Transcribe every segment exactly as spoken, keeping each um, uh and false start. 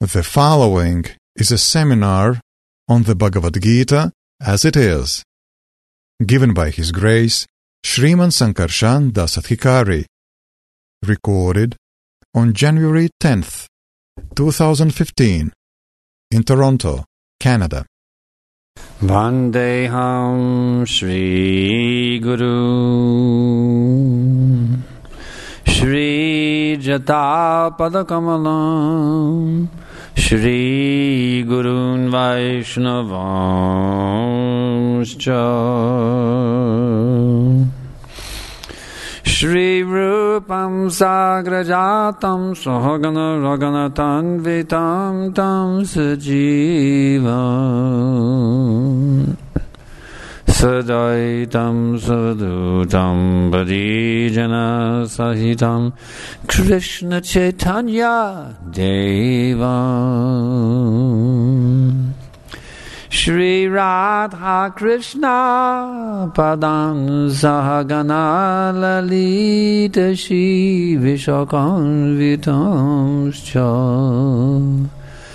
The following is a seminar on the Bhagavad Gita as it is, given by His Grace Sriman Sankarshan Dasadhikari, recorded on January tenth, twenty fifteen, in Toronto, Canada. Vandeham Shri Guru Shri Jata Padakamalam Shri Gurun Vaishnavamscha Shri Rupam Sagrajatam Sahagana Raganatanvitam Tam Sajivam Sadaitam Sadhutam Badijana Sahitam Krishna Chaitanya Devam Shri Radha Krishna Padam Sahagana Lalita Shri Vishakam Vitamscha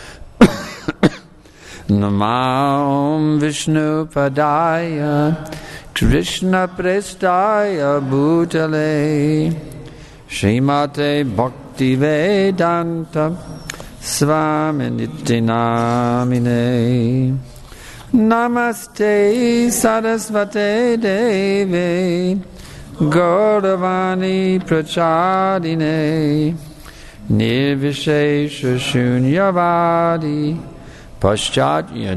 Namam Vishnu Padaya Krishna Prestaya Bhutale Srimate Bhakti Vedanta Swaminiti Namine Namaste Sarasvate Deve Gauravani Prachadine Nirvishesha Shunyavadi Paschatya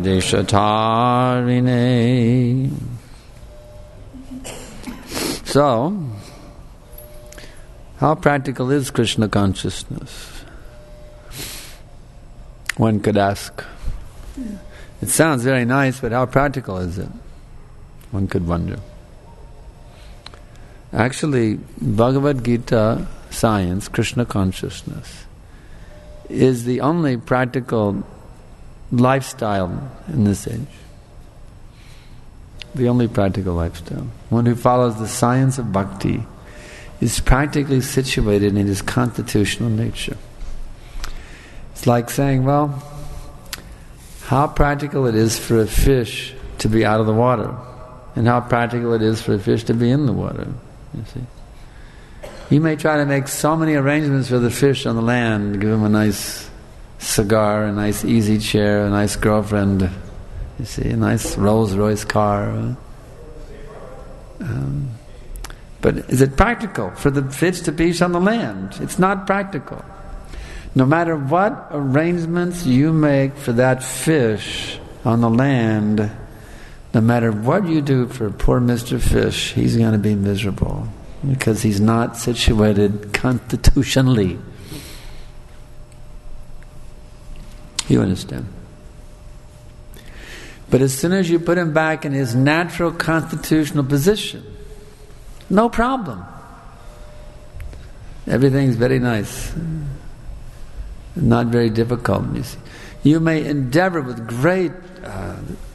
Deshatarine. So, how practical is Krishna consciousness? One could ask. It sounds very nice, but how practical is it? One could wonder. Actually, Bhagavad Gita science, Krishna consciousness, is the only practical lifestyle in this age. The only practical lifestyle. One who follows the science of bhakti is practically situated in his constitutional nature. It's like saying, well, how practical it is for a fish to be out of the water, and how practical it is for a fish to be in the water, you see. You may try to make so many arrangements for the fish on the land, give him a nice cigar, a nice easy chair, a nice girlfriend, you see, a nice Rolls Royce car. Um, but is it practical for the fish to be on the land? It's not practical. No matter what arrangements you make for that fish on the land, no matter what you do for poor Mister Fish, he's going to be miserable because he's not situated constitutionally. You understand? But as soon as you put him back in his natural constitutional position, no problem. Everything's very nice. Not very difficult. You see. You may endeavor with great uh,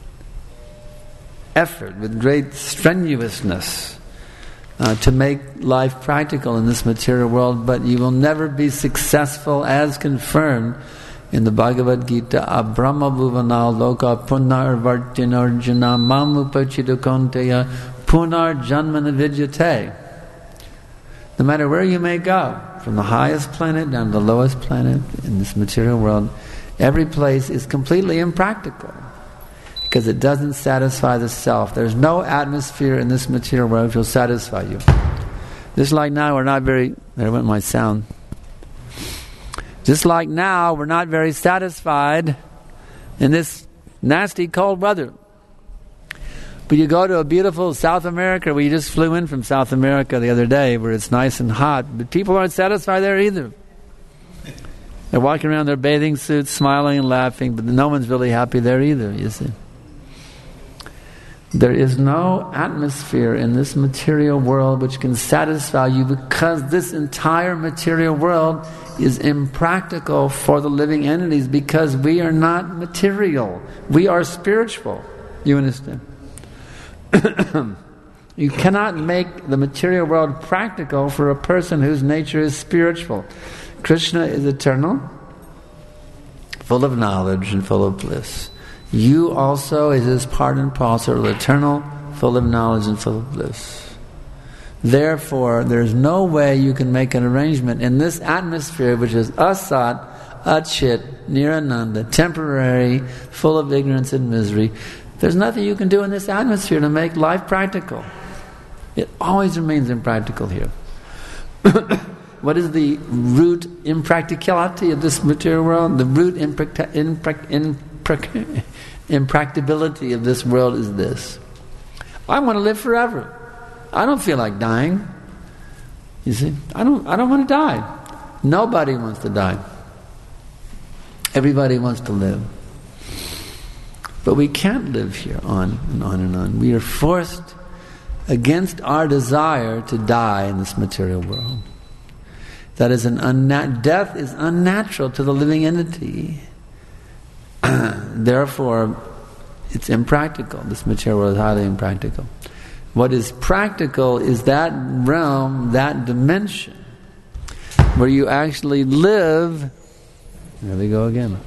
effort, with great strenuousness uh, to make life practical in this material world, but you will never be successful as confirmed in the Bhagavad Gita. Abrahma bhuvanal loka punar vartinarjuna mamupachidukonteya punar janmana vidyate. No matter where you may go, from the highest planet down to the lowest planet in this material world, every place is completely impractical because it doesn't satisfy the self. There's no atmosphere in this material world which will satisfy you. Just like now, we're not very... There went my sound. Just like now, we're not very satisfied in this nasty cold weather. But you go to a beautiful South America, where you just flew in from South America the other day, where it's nice and hot, but people aren't satisfied there either. They're walking around in their bathing suits, smiling and laughing, but no one's really happy there either, you see. There is no atmosphere in this material world which can satisfy you, because this entire material world is impractical for the living entities, because we are not material. We are spiritual. You understand? You cannot make the material world practical for a person whose nature is spiritual. Krishna is eternal, full of knowledge and full of bliss. You also, as his part and parcel, are eternal, full of knowledge and full of bliss. Therefore, there's no way you can make an arrangement in this atmosphere which is asat, achit, nirananda, temporary, full of ignorance and misery. There's nothing you can do in this atmosphere to make life practical. It always remains impractical here. What is the root impracticality of this material world? The root impract- impract- impract- impracticability of this world is this. I want to live forever. I don't feel like dying. You see? I don't I don't want to die. Nobody wants to die. Everybody wants to live. But we can't live here on and on and on. We are forced against our desire to die in this material world. That is an unna- death is unnatural to the living entity. Therefore, it's impractical. This material world is highly impractical. What is practical is that realm, that dimension, where you actually live. There we go again.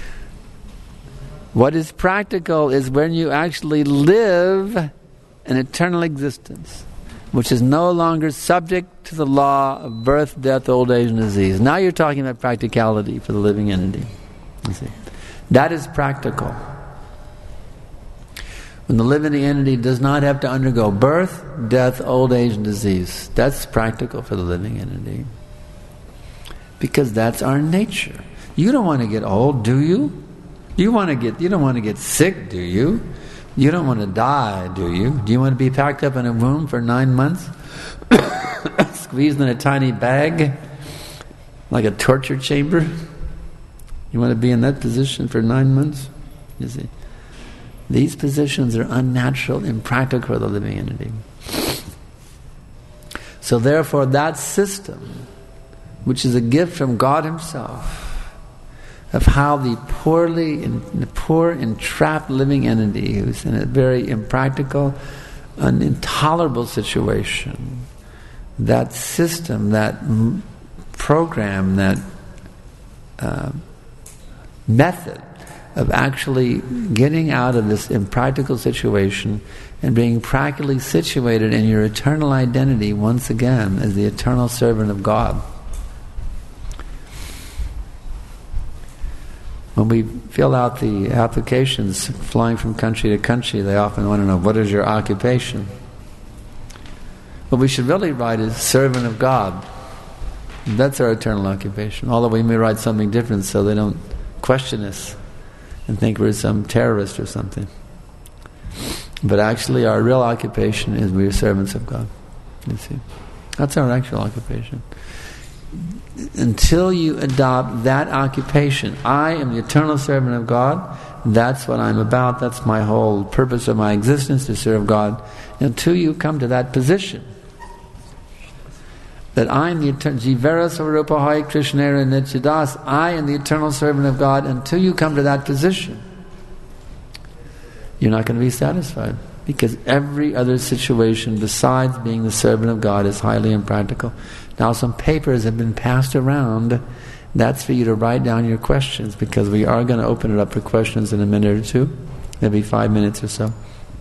What is practical is when you actually live an eternal existence, which is no longer subject to the law of birth, death, old age, and disease. Now you're talking about practicality for the living entity. You see, that is practical. When the living entity does not have to undergo birth, death, old age, and disease. That's practical for the living entity. Because that's our nature. You don't want to get old, do you? You want to get you don't want to get sick, do you? You don't want to die, do you? Do you want to be packed up in a room for nine months? Squeezed in a tiny bag? Like a torture chamber? You want to be in that position for nine months? You see? These positions are unnatural, impractical for the living entity. So therefore that system, which is a gift from God Himself, of how the poorly, the poor, entrapped living entity who's in a very impractical, an intolerable situation, that system, that m- program, that uh, method of actually getting out of this impractical situation and being practically situated in your eternal identity once again as the eternal servant of God. When we fill out the applications flying from country to country, they often want to know, what is your occupation? What we should really write is servant of God. That's our eternal occupation. Although we may write something different so they don't question us and think we're some terrorist or something. But actually our real occupation is we are servants of God. You see, that's our actual occupation. Until you adopt that occupation, I am the eternal servant of God, that's what I'm about, that's my whole purpose of my existence, to serve God. Until you come to that position, that I am the eternal Jivera Svarupahai Krishnera Nityadas, I am the eternal servant of God, until you come to that position, you're not going to be satisfied. Because every other situation besides being the servant of God is highly impractical. Now some papers have been passed around. That's for you to write down your questions, because we are going to open it up for questions in a minute or two. Maybe five minutes or so.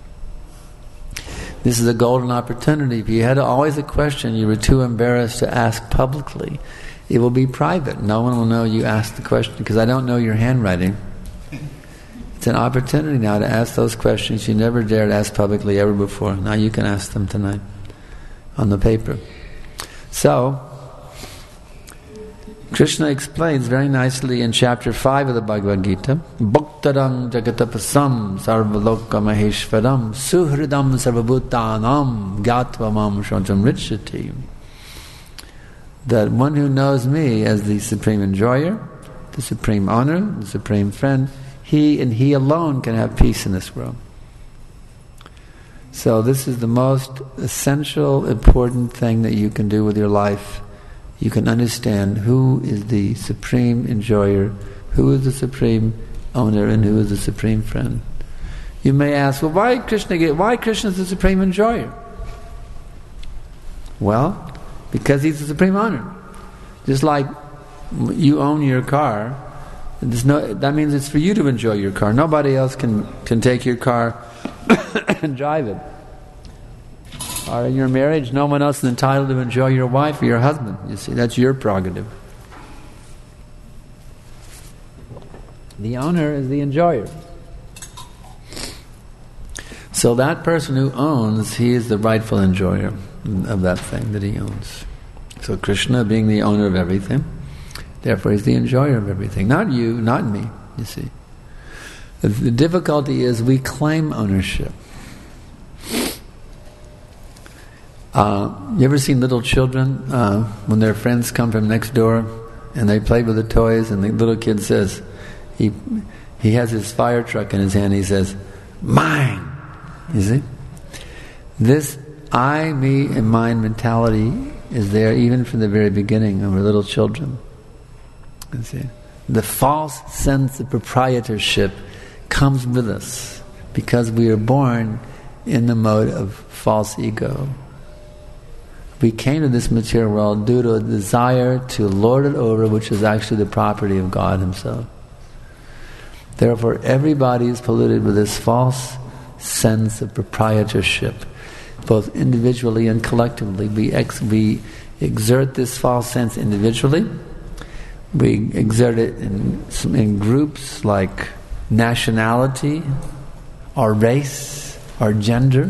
This is a golden opportunity. If you had always a question you were too embarrassed to ask publicly, it will be private. No one will know you asked the question, because I don't know your handwriting. It's an opportunity now to ask those questions you never dared ask publicly ever before. Now you can ask them tonight on the paper. So, Krishna explains very nicely in chapter five of the Bhagavad Gita, Bhaktaram jagatapasam sarvaloka maheshvaram suhridam sarvabhutanam gatvamam shantam richati. That one who knows me as the supreme enjoyer, the supreme honor, the supreme friend, he and he alone can have peace in this world. So this is the most essential, important thing that you can do with your life. You can understand who is the supreme enjoyer, who is the supreme owner, and who is the supreme friend. You may ask, well, why Krishna? Why Krishna is the supreme enjoyer? Well, because he's the supreme owner. Just like you own your car, There's no, that means it's for you to enjoy your car. Nobody else can, can take your car and drive it. Or in your marriage, no one else is entitled to enjoy your wife or your husband. You see, that's your prerogative. The owner is the enjoyer. So that person who owns, he is the rightful enjoyer of that thing that he owns. So Krishna being the owner of everything, therefore he's the enjoyer of everything. Not you, not me, you see. The, the difficulty is we claim ownership. Uh, you ever seen little children uh, when their friends come from next door and they play with the toys and the little kid says, he he has his fire truck in his hand, he says, mine! You see? This I, me, and mine mentality is there even from the very beginning when we're little children. You see? The false sense of proprietorship comes with us because we are born in the mode of false ego. We came to this material world due to a desire to lord it over, which is actually the property of God Himself. Therefore, everybody is polluted with this false sense of proprietorship, both individually and collectively. We ex- we exert this false sense individually. We exert it in, in groups like nationality, or race, or gender.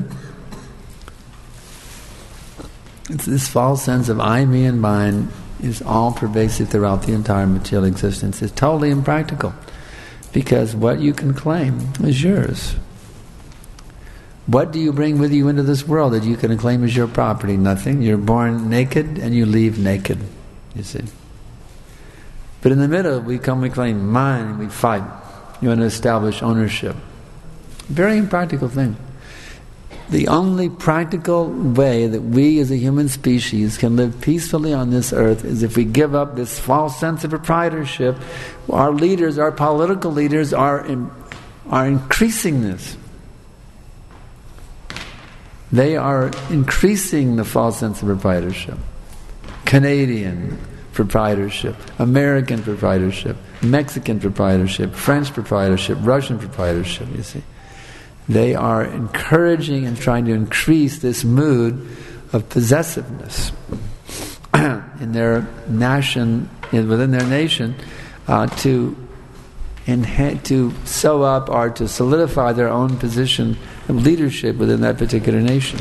It's this false sense of I, me, and mine is all pervasive throughout the entire material existence. It's totally impractical, because what you can claim is yours. What do you bring with you into this world that you can claim as your property? Nothing. You're born naked and you leave naked, you see. But in the middle, we come, we claim mine, and we fight. You want to establish ownership. Very impractical thing. The only practical way that we as a human species can live peacefully on this earth is if we give up this false sense of proprietorship. Our leaders, our political leaders are in, are increasing this. They are increasing the false sense of proprietorship. Canadian proprietorship, American proprietorship, Mexican proprietorship, French proprietorship, Russian proprietorship, you see. They are encouraging and trying to increase this mood of possessiveness in their nation, within their nation, uh, to enha- to sew up or to solidify their own position of leadership within that particular nation.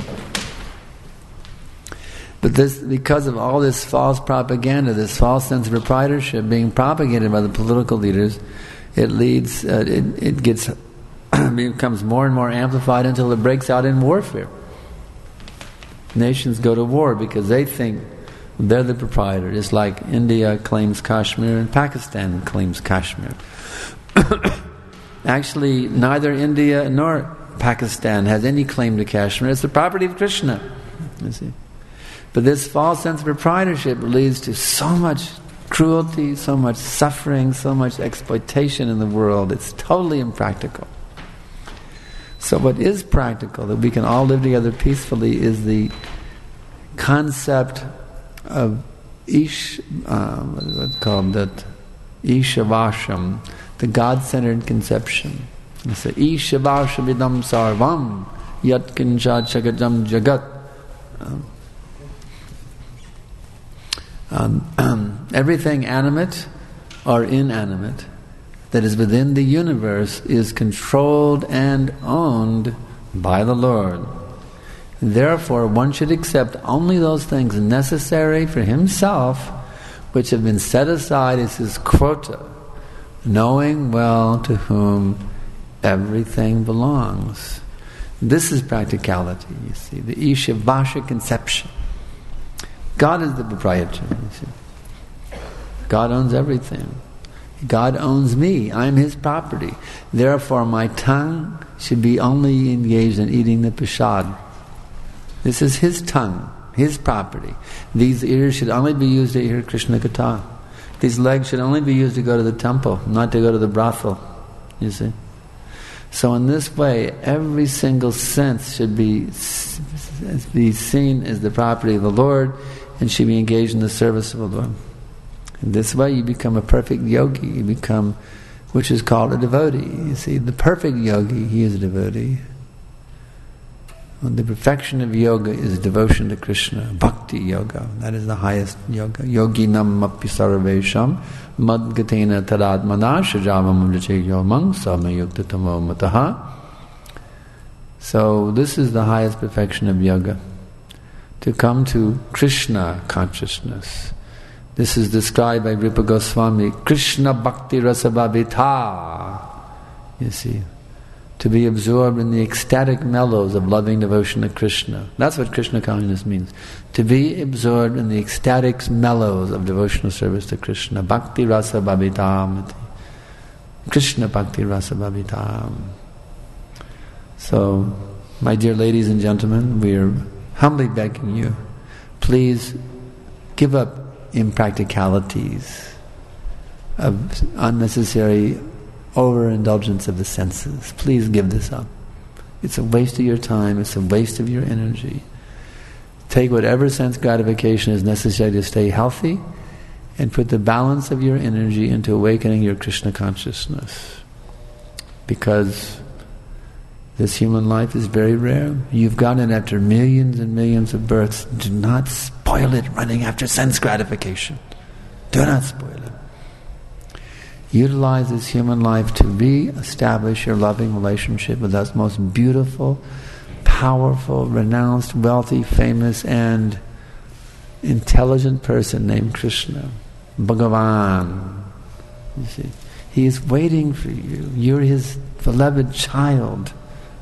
But this, because of all this false propaganda, this false sense of proprietorship being propagated by the political leaders, it leads, uh, it, it gets. becomes more and more amplified until it breaks out in warfare. Nations go to war because they think they're the proprietor. It's like India claims Kashmir and Pakistan claims Kashmir. Actually, neither India nor Pakistan has any claim to Kashmir. It's the property of Krishna. You see. But this false sense of proprietorship leads to so much cruelty, so much suffering, so much exploitation in the world. It's totally impractical. So what is practical, that we can all live together peacefully, is the concept of Ish, uh, what is it called, that Ishavasham, the God-centered conception. It's the Ishavasham idam sarvam yat kincha chagajam jagat. Um, um, um, everything animate or inanimate that is within the universe is controlled and owned by the Lord. Therefore, one should accept only those things necessary for himself which have been set aside as his quota, knowing well to whom everything belongs. This is practicality, you see, the Ishavasha conception. God is the proprietor, you see. God owns everything. God owns me. I'm His property. Therefore, my tongue should be only engaged in eating the prasad. This is His tongue, His property. These ears should only be used to hear Krishna Katha. These legs should only be used to go to the temple, not to go to the brothel. You see? So in this way, every single sense should be, be seen as the property of the Lord and should be engaged in the service of the Lord. This way you become a perfect yogi, you become, which is called a devotee. You see, the perfect yogi, he is a devotee. And the perfection of yoga is devotion to Krishna, bhakti yoga. That is the highest yoga. Yoginam api sarvesham madgatena tadadmana shajavam mriche yomang samayuktatamo mataha. So this is the highest perfection of yoga. To come to Krishna consciousness. This is described by Rupa Goswami, Krishna Bhakti Rasa Bhavita. You see, to be absorbed in the ecstatic mellows of loving devotion to Krishna. That's what Krishna consciousness means. To be absorbed in the ecstatic mellows of devotional service to Krishna. Bhakti Rasa Bhavitam. Krishna Bhakti Rasa Bhavitam. So, my dear ladies and gentlemen, we are humbly begging you, please give up impracticalities of unnecessary overindulgence of the senses. Please give this up. It's a waste of your time, it's a waste of your energy. Take whatever sense gratification is necessary to stay healthy and put the balance of your energy into awakening your Krishna consciousness. Because this human life is very rare. You've gotten it after millions and millions of births. Do not spoil it running after sense gratification. Do not spoil it. Utilize this human life to re-establish your loving relationship with that most beautiful, powerful, renounced, wealthy, famous, and intelligent person named Krishna. Bhagavan. You see, he is waiting for you. You're his beloved child.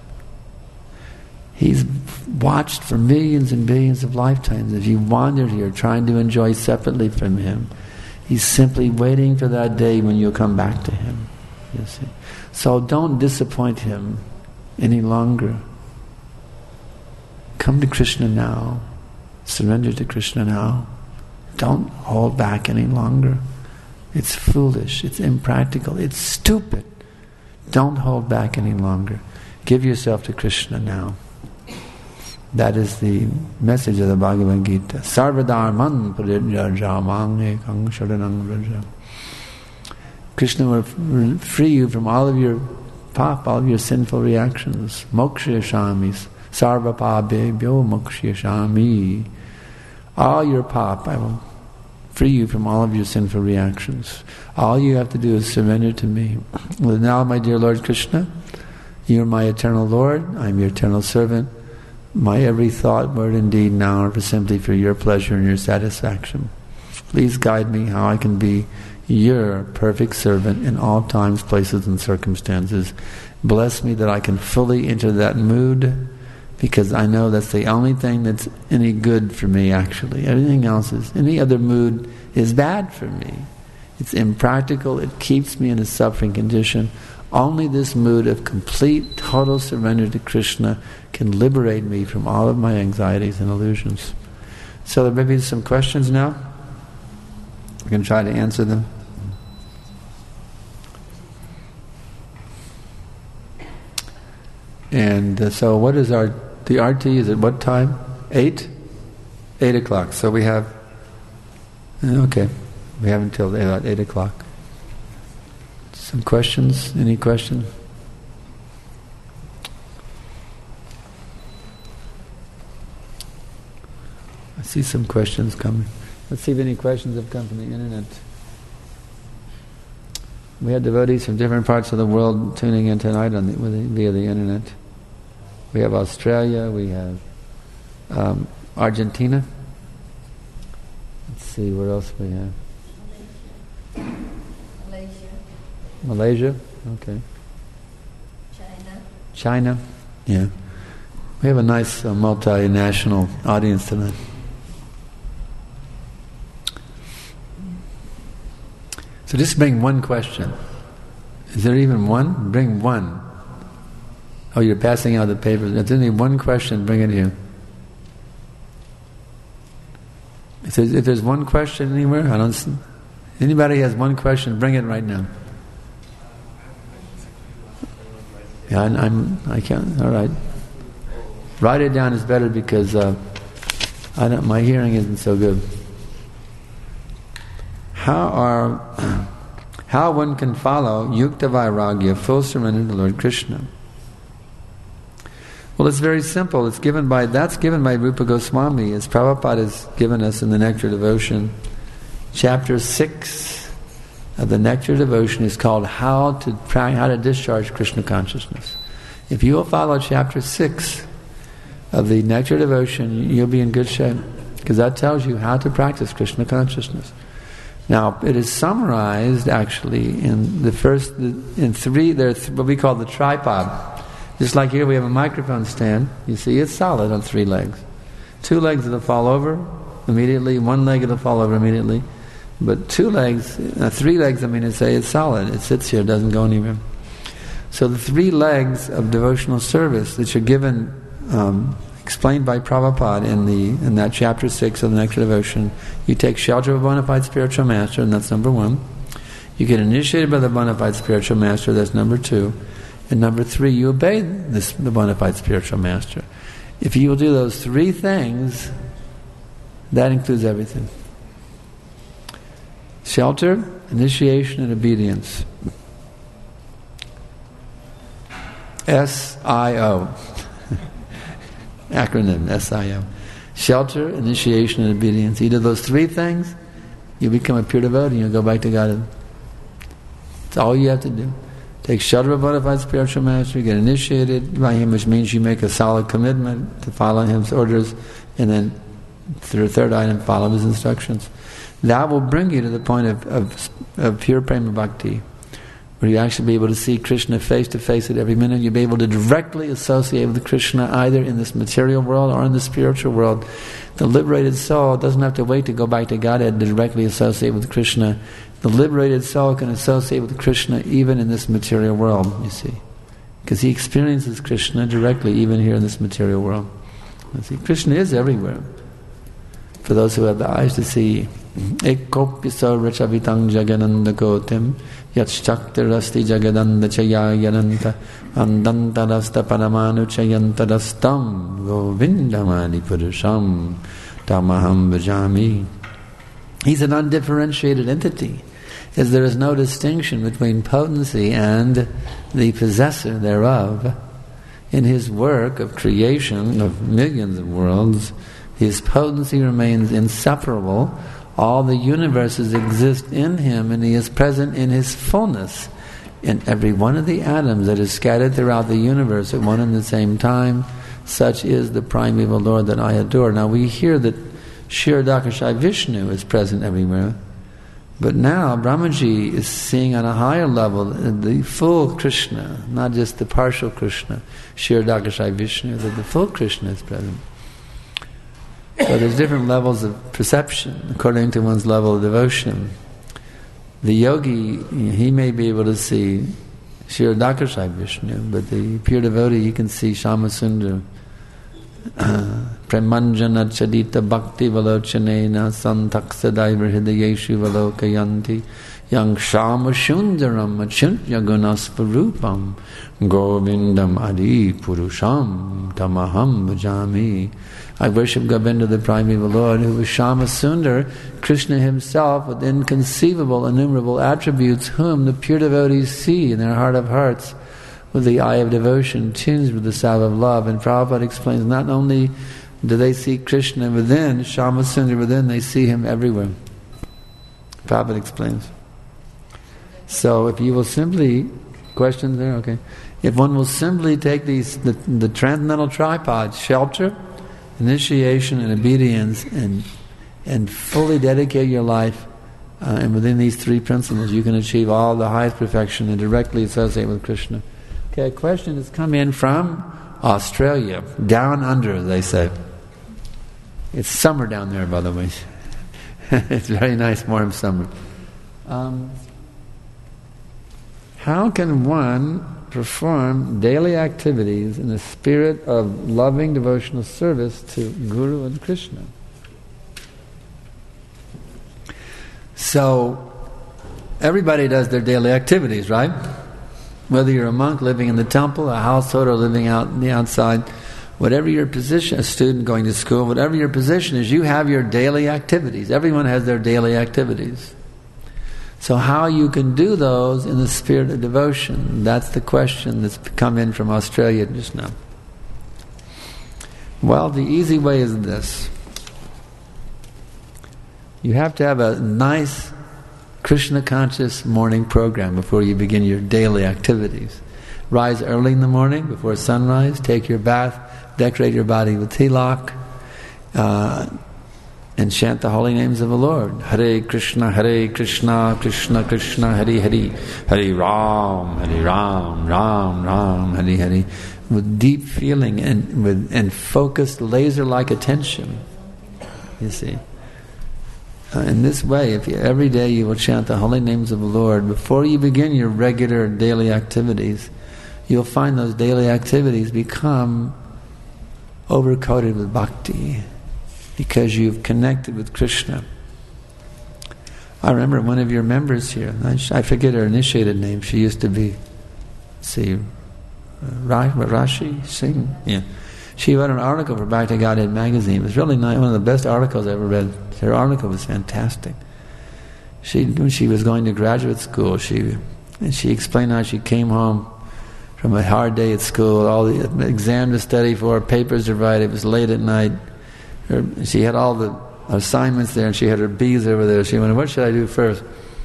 He's watched for millions and billions of lifetimes. If you wandered here trying to enjoy separately from him, he's simply waiting for that day when you'll come back to him. You see. So don't disappoint him any longer. Come to Krishna now. Surrender to Krishna now. Don't hold back any longer. It's foolish, it's impractical, it's stupid. Don't hold back any longer. Give yourself to Krishna now. That is the message of the Bhagavad Gita. Sarvadharman parijajamang ekang sharanang vraja. Krishna will free you from all of your pap, all of your sinful reactions. Mokshayashami, sarva pabebhyo mokshayashami. All your pap, I will free you from all of your sinful reactions. All you have to do is surrender to me. Well, now, my dear Lord Krishna, you are my eternal Lord, I am your eternal servant. My every thought, word, and deed now are simply for your pleasure and your satisfaction. Please guide me how I can be your perfect servant in all times, places, and circumstances. Bless me that I can fully enter that mood, because I know that's the only thing that's any good for me, actually. Everything else is, any other mood is bad for me. It's impractical, it keeps me in a suffering condition. Only this mood of complete, total surrender to Krishna can liberate me from all of my anxieties and illusions. So there may be some questions now. We can try to answer them. And uh, so what is our, the R T is at what time? Eight? Eight o'clock. So we have, okay, we have until about eight o'clock. Some questions? Any questions? I see some questions coming. Let's see if any questions have come from the internet. We had devotees from different parts of the world tuning in tonight on the, with the, via the internet. We have Australia, we have um, Argentina. Let's see, what else we have? Malaysia. Malaysia, okay. China. China, yeah. We have a nice uh, multinational audience tonight. So just bring one question. Is there even one? Bring one. Oh, you're passing out the papers. If there's only one question, bring it here. If there's, if there's one question anywhere, I don't see. Anybody has one question, bring it right now. Yeah, I'm, I'm I can't. All right. Write it down is better because uh, I don't, my hearing isn't so good. how are how one can follow Yukta Vairagya, full surrender to Lord Krishna? Well, it's very simple. It's given by that's given by Rupa Goswami, as Prabhupada has given us in the Nectar Devotion. Chapter six of the Nectar Devotion is called How to How to Discharge Krishna Consciousness. If you will follow chapter six of the Nectar Devotion, you'll be in good shape, because that tells you how to practice Krishna consciousness. Now, it is summarized actually in the first, in three, there's what we call the tripod. Just like here we have a microphone stand, you see it's solid on three legs. Two legs it'll fall over immediately, one leg it'll fall over immediately. But two legs, uh, three legs, I mean to say, it's solid. It sits here, it doesn't go anywhere. So the three legs of devotional service that are given, um, explained by Prabhupada in the in that chapter six of the Nectar Devotion, you take shelter of a bona fide spiritual master, and that's number one. You get initiated by the bona fide spiritual master, that's number two. And number three, you obey this, the bona fide spiritual master. If you will do those three things, that includes everything. Shelter, initiation, and obedience. S I O. Acronym, S I O. Shelter, initiation, and obedience. You do those three things, you become a pure devotee and you'll go back to God. That's all you have to do. Take shelter of a bona fide spiritual master, get initiated by him, which means you make a solid commitment to follow his orders, and then, through the third item, follow his instructions. That will bring you to the point of, of, of pure prema bhakti, where you actually be able to see Krishna face to face at every minute. You'll be able to directly associate with Krishna either in this material world or in the spiritual world. The liberated soul doesn't have to wait to go back to Godhead to directly associate with Krishna. The liberated soul can associate with Krishna even in this material world, you see. Because he experiences Krishna directly even here in this material world. You see, Krishna is everywhere. For those who have the eyes to see, Ekopyaso rachavitang jagananda kotim yatshaktirasti jagadanda chayayananta andantarasta paramanu chayantarastam govindamani purusham tamaham bhajami. He's an undifferentiated entity, as there is no distinction between potency and the possessor thereof. In his work of creation of millions of worlds, his potency remains inseparable. All the universes exist in him, and he is present in his fullness in every one of the atoms that is scattered throughout the universe at one and the same time. Such is the primeval Lord that I adore. Now we hear that Kshirodakashayi Vishnu is present everywhere, but now Brahmaji is seeing on a higher level the full Krishna, not just the partial Krishna, Kshirodakashayi Vishnu, that the full Krishna is present. So there's different levels of perception according to one's level of devotion. The yogi, he may be able to see Kshirodakashayi Vishnu, but the pure devotee, he can see Shyamasundar. Premanjana chadita bhakti valochanena santaksadaiva hidayeshu valokayanti yang shama shundaram achuntya gunasparupam govindam adi purusham tamaham bhajami. I worship Govinda, the primeval Lord, who was Shama Sundar, Krishna himself, with inconceivable, innumerable attributes, whom the pure devotees see in their heart of hearts, with the eye of devotion, tinged with the salve of love. And Prabhupada explains, not only do they see Krishna within, Shama Sundar within, they see him everywhere. Prabhupada explains. So if you will simply, questions there? Okay. If one will simply take these, the, the transcendental tripods, shelter, initiation, and obedience, and and fully dedicate your life, uh, and within these three principles, you can achieve all the highest perfection and directly associate with Krishna. Okay, a question has come in from Australia, down under, they say. It's summer down there, by the way. It's very nice, warm summer. Um, how can one perform daily activities in the spirit of loving devotional service to Guru and Krishna? So, everybody does their daily activities, right? Whether you're a monk living in the temple, a household, or living out in the outside, whatever your position, a student going to school, whatever your position is, you have your daily activities. Everyone has their daily activities. So how you can do those in the spirit of devotion, that's the question that's come in from Australia just now. Well, the easy way is this. You have to have a nice Krishna conscious morning program before you begin your daily activities. Rise early in the morning before sunrise, take your bath, decorate your body with tilak, uh, and chant the holy names of the Lord. Hare Krishna, Hare Krishna, Krishna Krishna, Hare Hare, Hare Ram, Hare Ram, Ram Ram, Hare Hare, with deep feeling and with and focused laser-like attention. You see. Uh, in this way, if you, every day you will chant the holy names of the Lord, before you begin your regular daily activities, you'll find those daily activities become overcoated with bhakti, because you've connected with Krishna. I remember one of your members here, I forget her initiated name, she used to be, see, Rashi Singh? Yeah. She wrote an article for Bhakti Godhead magazine. It was really nice, one of the best articles I ever read. Her article was fantastic. She, when she was going to graduate school, she and she explained how she came home from a hard day at school, all the exam to study for, papers to write, it was late at night. Her, she had all the assignments there, and she had her bees over there. She went, what should I do first?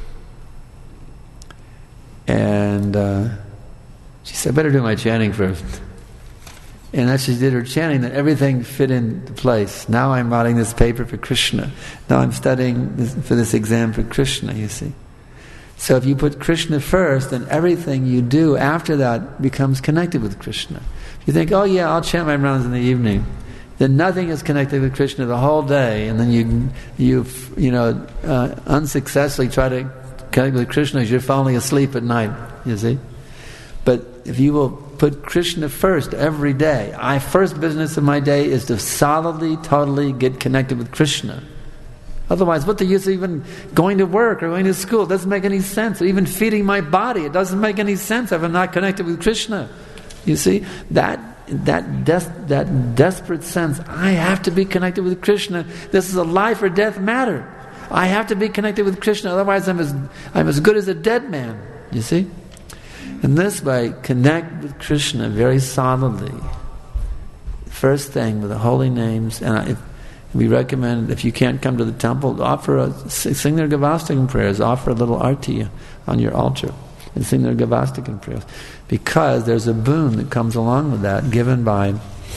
And uh, she said, better do my chanting first. And as she did her chanting, then everything fit into place. Now I'm writing this paper for Krishna. Now I'm studying this, for this exam for Krishna, you see. So if you put Krishna first, then everything you do after that becomes connected with Krishna. If you think, oh yeah, I'll chant my rounds in the evening, then nothing is connected with Krishna the whole day, and then you, you, you know, uh, unsuccessfully try to connect with Krishna as you're falling asleep at night, you see. But if you will put Krishna first every day, my first business of my day is to solidly, totally get connected with Krishna. Otherwise, what the use of even going to work or going to school? It doesn't make any sense. Or even feeding my body, it doesn't make any sense if I'm not connected with Krishna. You see, that that des- that desperate sense, I have to be connected with Krishna. This is a life or death matter. I have to be connected with Krishna, otherwise I'm as I'm as good as a dead man. You see? In this way, connect with Krishna very solidly. First thing with the holy names, and if we recommend, if you can't come to the temple, offer a, sing their Gavastikam prayers, offer a little arti on your altar, and sing their Gavastikam prayers, because there's a boon that comes along with that, given by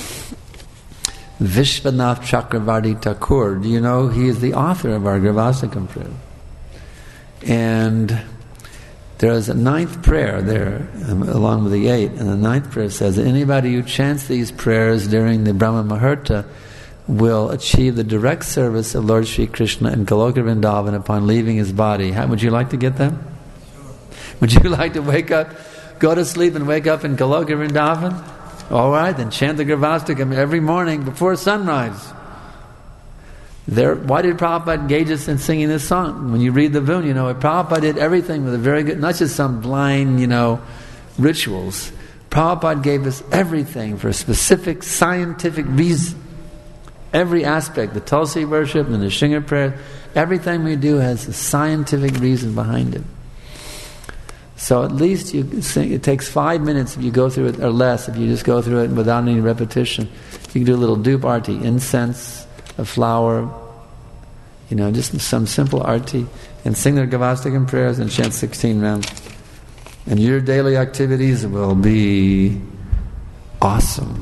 Vishwanath Chakravarti Thakur. Do you know he is the author of our Gavastikam prayer? And there is a ninth prayer there, um, along with the eight, and the ninth prayer says, anybody who chants these prayers during the Brahma Muhurta will achieve the direct service of Lord Sri Krishna in Goloka Vrindavan upon leaving his body. How, would you like to get them? Sure. Would you like to wake up, go to sleep and wake up in Goloka Vrindavan? All right, then chant the Gavastikam every morning before sunrise. There, why did Prabhupada engage us in singing this song? When you read the Vun, you know, Prabhupada did everything with a very good, not just some blind, you know, rituals. Prabhupada gave us everything for a specific scientific reason. Every aspect, the Tulsi worship and the Shingar prayer, everything we do has a scientific reason behind it. So at least you sing, it takes five minutes if you go through it, or less if you just go through it without any repetition. You can do a little dup arti, incense, a flower, you know, just some simple arti, and sing their Gavastikam prayers and chant sixteen rounds. And your daily activities will be awesome.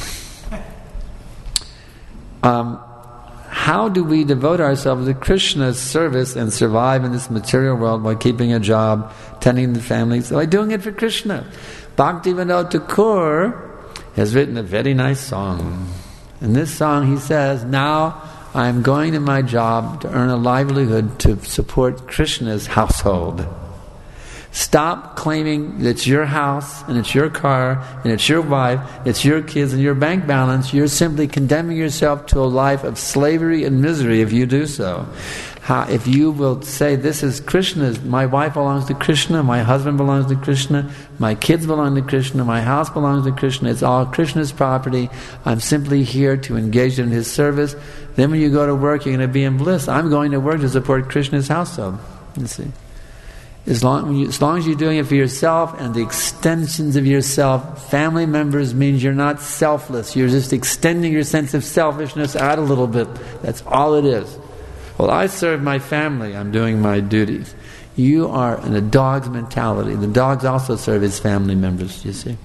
Um, how do we devote ourselves to Krishna's service and survive in this material world while keeping a job, tending the family? So by doing it for Krishna. Bhaktivinoda Thakur has written a very nice song. In this song he says, now I am going to my job to earn a livelihood to support Krishna's household. Stop claiming that it's your house and it's your car and it's your wife, it's your kids and your bank balance. You're simply condemning yourself to a life of slavery and misery if you do so. How, if you will say, this is Krishna's, my wife belongs to Krishna, my husband belongs to Krishna, my kids belong to Krishna, my house belongs to Krishna, it's all Krishna's property, I'm simply here to engage in His service. Then when you go to work, you're going to be in bliss. I'm going to work to support Krishna's household. You see. As long, as long as you're doing it for yourself and the extensions of yourself, family members means you're not selfless. You're just extending your sense of selfishness out a little bit. That's all it is. Well, I serve my family. I'm doing my duties. You are in a dog's mentality. The dogs also serve his family members, you see.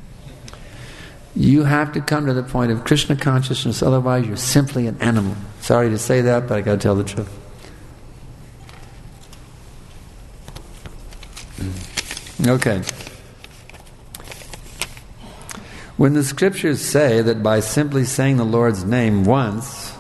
You have to come to the point of Krishna consciousness, otherwise you're simply an animal. Sorry to say that, but I got to tell the truth. Okay. When the scriptures say that by simply saying the Lord's name once,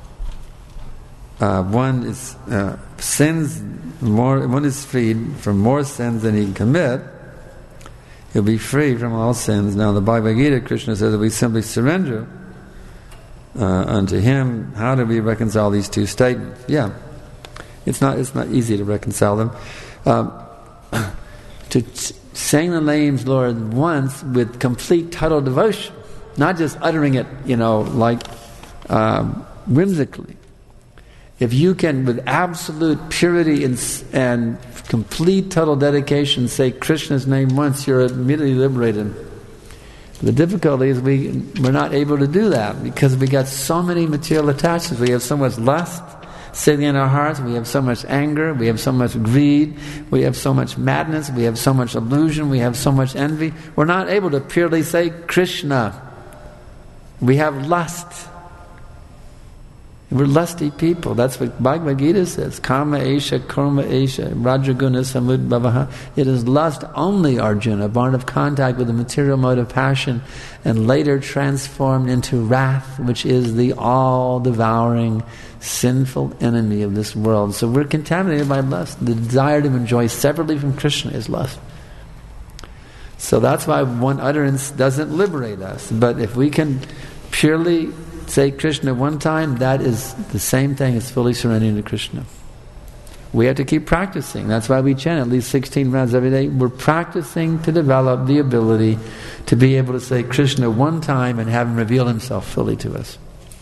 uh, one is uh, sins more. One is freed from more sins than he can commit. He'll be free from all sins. Now, in the Bhagavad Gita, Krishna says that we simply surrender uh, unto Him. How do we reconcile these two statements? Yeah, it's not. It's not easy to reconcile them. Um, to t- saying the name's Lord once with complete total devotion, not just uttering it, you know, like um, whimsically. If you can, with absolute purity and, and complete total dedication, say Krishna's name once, you're immediately liberated. The difficulty is we, we're not able to do that because we got so many material attachments. We have so much lust sitting in our hearts, we have so much anger, we have so much greed, we have so much madness, we have so much illusion, we have so much envy. We're not able to purely say Krishna. We have lust. We're lusty people. That's what Bhagavad Gita says. Kama esha, karma esha, rajaguna samudbhavaha. It is lust only, Arjuna, born of contact with the material mode of passion and later transformed into wrath, which is the all-devouring, sinful enemy of this world. So we're contaminated by lust. The desire to enjoy separately from Krishna is lust. So that's why one utterance doesn't liberate us. But if we can purely say Krishna one time, that is the same thing as fully surrendering to Krishna. We have to keep practicing. That's why we chant at least sixteen rounds every day. We're practicing to develop the ability to be able to say Krishna one time and have Him reveal Himself fully to us.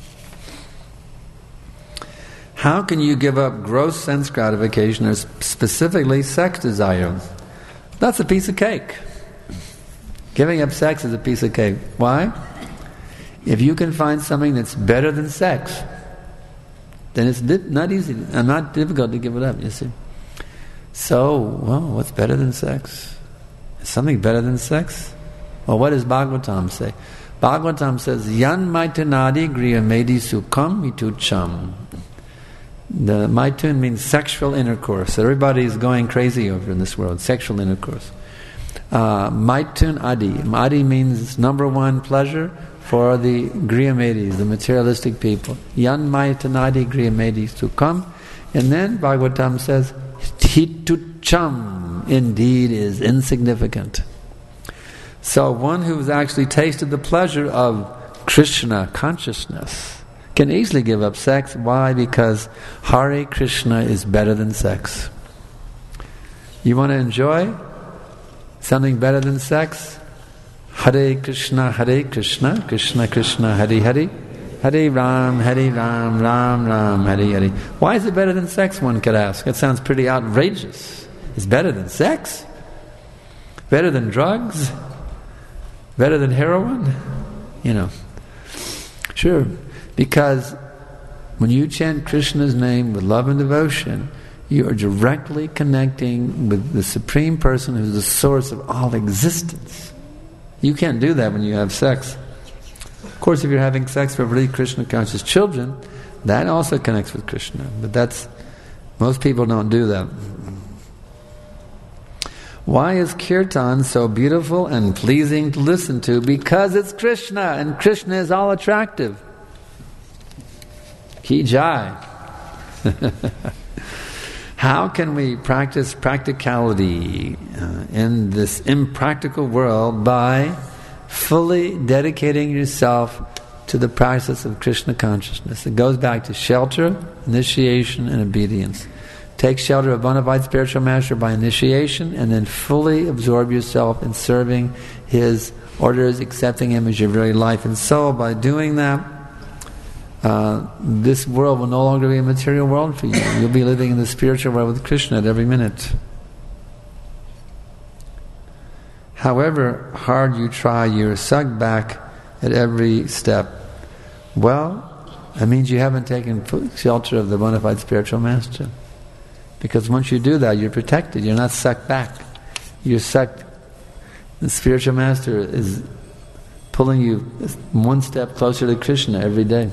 How can you give up gross sense gratification, or specifically sex desire? That's a piece of cake. Giving up sex is a piece of cake. Why? If you can find something that's better than sex, then it's di- not easy, and not difficult to give it up, you see. So, well, what's better than sex? Is something better than sex? Well, what does Bhagavatam say? Bhagavatam says, Yan maitunadi griyamedi sukham itucham. The maitun means sexual intercourse. Everybody is going crazy over in this world, sexual intercourse. Uh, maitun adi. Adi means number one pleasure for the griyamedis, the materialistic people. Yan maitanadi griyamedis to come. And then Bhagavatam says, Hitucham indeed is insignificant. So one who's actually tasted the pleasure of Krishna consciousness can easily give up sex. Why? Because Hare Krishna is better than sex. You want to enjoy something better than sex? Hare Krishna, Hare Krishna, Krishna Krishna, Hare Hare, Hare Ram, Hare Ram, Ram Ram, Hare Hare. Why is it better than sex, one could ask? That sounds pretty outrageous. It's better than sex? Better than drugs? Better than heroin? You know. Sure. Because when you chant Krishna's name with love and devotion, you are directly connecting with the Supreme Person who's the source of all existence. You can't do that when you have sex. Of course, if you're having sex with really Krishna-conscious children, that also connects with Krishna. But that's, most people don't do that. Why is kirtan so beautiful and pleasing to listen to? Because it's Krishna, and Krishna is all attractive. Ki jai. How can we practice practicality uh, in this impractical world? By fully dedicating yourself to the practice of Krishna consciousness. It goes back to shelter, initiation, and obedience. Take shelter of a bona fide spiritual master by initiation, and then fully absorb yourself in serving His orders, accepting Him as your very life and soul. By doing that, Uh, this world will no longer be a material world for you. You'll be living in the spiritual world with Krishna at every minute. However hard you try, you're sucked back at every step. Well, that means you haven't taken shelter of the bona fide spiritual master. Because once you do that, you're protected. You're not sucked back. You're sucked. The spiritual master is pulling you one step closer to Krishna every day.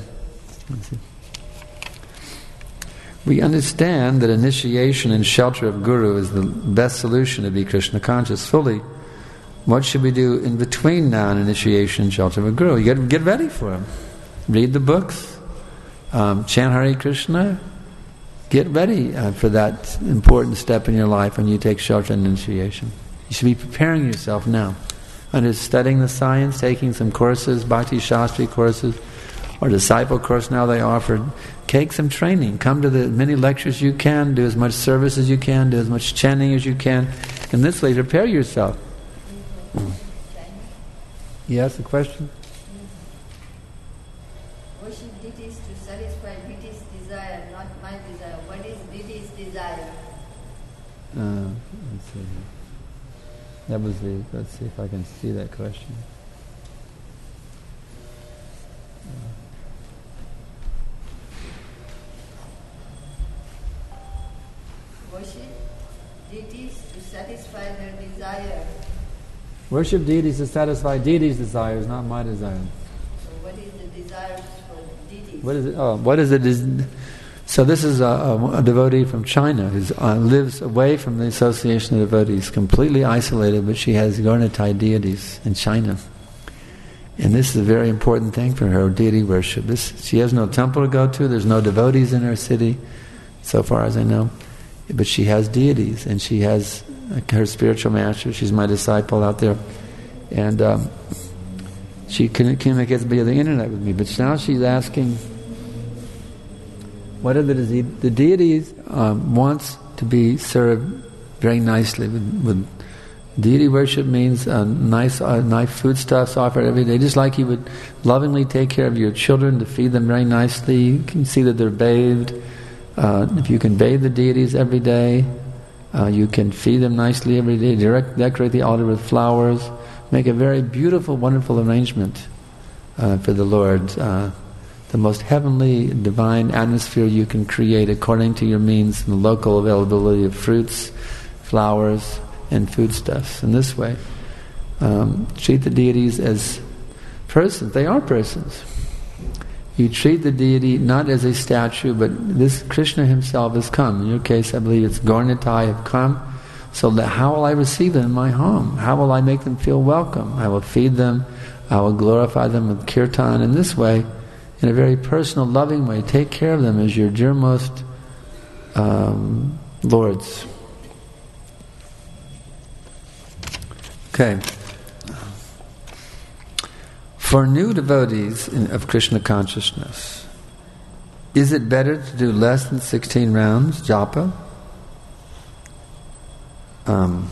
We understand that initiation and shelter of Guru is the best solution to be Krishna conscious fully. What should we do in between now and initiation and shelter of a Guru? You get, get ready for him. Read the books. Um, chant Hare Krishna. Get ready uh, for that important step in your life when you take shelter and initiation. You should be preparing yourself now. Under studying the science, taking some courses, Bhakti Shastri courses, or disciple course now they offer. Take some training. Come to the many lectures you can. Do as much service as you can. Do as much chanting as you can. And this way, prepare yourself. Mm. Yes, a question? Worship deities to satisfy deities' desire, not my desire. What is deities' desire? Uh, let's see. That was the. Let's see if I can see that question. Worship deities to satisfy their desire. Worship deities to satisfy deities' desires, not my desires. So what is the desires for deities? What is it? Oh, what is it? Is, so this is a, a, a devotee from China who uh, lives away from the association of devotees, completely isolated, but she has Gaurnitai deities in China. And this is a very important thing for her, deity worship. This, she has no temple to go to, there's no devotees in her city, so far as I know. But she has deities, and she has her spiritual master. She's my disciple out there. And um, she communicates via the internet with me. But now she's asking, what are the, the deities um, wants to be served very nicely. With, with deity worship means uh, nice, uh, nice foodstuffs offered every day, just like you would lovingly take care of your children to feed them very nicely. You can see that they're bathed. Uh, if you can bathe the deities every day, uh, you can feed them nicely every day, direct, decorate the altar with flowers, make a very beautiful, wonderful arrangement uh, for the Lord. Uh, the most heavenly, divine atmosphere you can create according to your means and the local availability of fruits, flowers, and foodstuffs. In this way, um, treat the deities as persons. They are persons. You treat the deity not as a statue, but this Krishna himself has come. In your case, I believe it's Gaurnitai have come. So that how will I receive them in my home? How will I make them feel welcome? I will feed them. I will glorify them with kirtan. In this way, in a very personal, loving way, take care of them as your dearmost um, lords. Okay. For new devotees in, of Krishna consciousness, is it better to do less than sixteen rounds, japa? Um,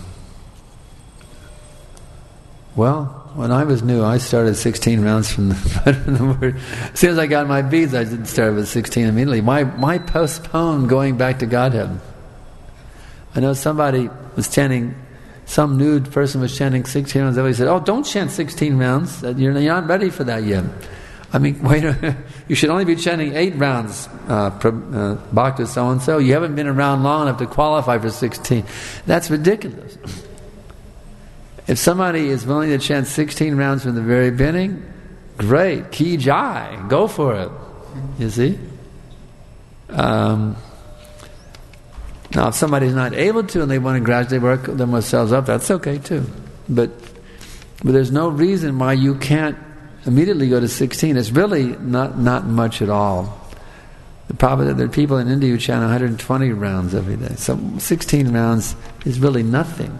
well, when I was new, I started sixteen rounds from the, from the word. As soon as I got my beads, I didn't start with sixteen immediately. Why, why postpone going back to Godhead? I know somebody was chanting, some nude person was chanting sixteen rounds. Everybody said, oh, don't chant sixteen rounds. You're not ready for that yet. I mean, wait a minute. You should only be chanting eight rounds, uh, uh, Bhakta so-and-so. You haven't been around long enough to qualify for sixteen. That's ridiculous. If somebody is willing to chant sixteen rounds from the very beginning, great, ki jai, go for it. You see? Um, now, if somebody's not able to and they want to gradually work themselves up, that's okay too. But, but there's no reason why you can't immediately go to sixteen. It's really not, not much at all. The problem is that there are people in India who chant one hundred twenty rounds every day. So sixteen rounds is really nothing.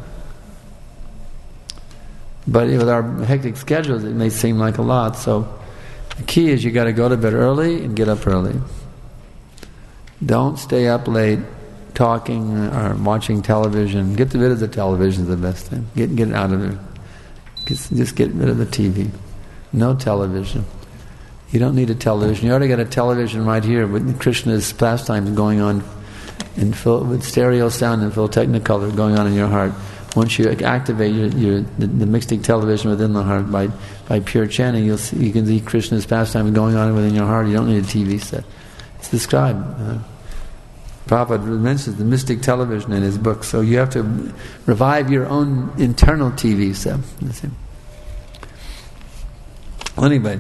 But with our hectic schedules, it may seem like a lot. So the key is you got to go to bed early and get up early. Don't stay up late talking or watching television. Get rid of the television is the best thing. Get get it out of it. Just get rid of the T V. No television. You don't need a television. You already got a television right here with Krishna's pastimes going on in full, with stereo sound and full technicolor going on in your heart. once you activate your, your the, the mystic television within the heart by by pure chanting, you'll see, you can see Krishna's pastime going on within your heart. You don't need a T V set. It's described. Uh, Prabhupada mentions the mystic television in his book, so you have to revive your own internal T V set. Anyway,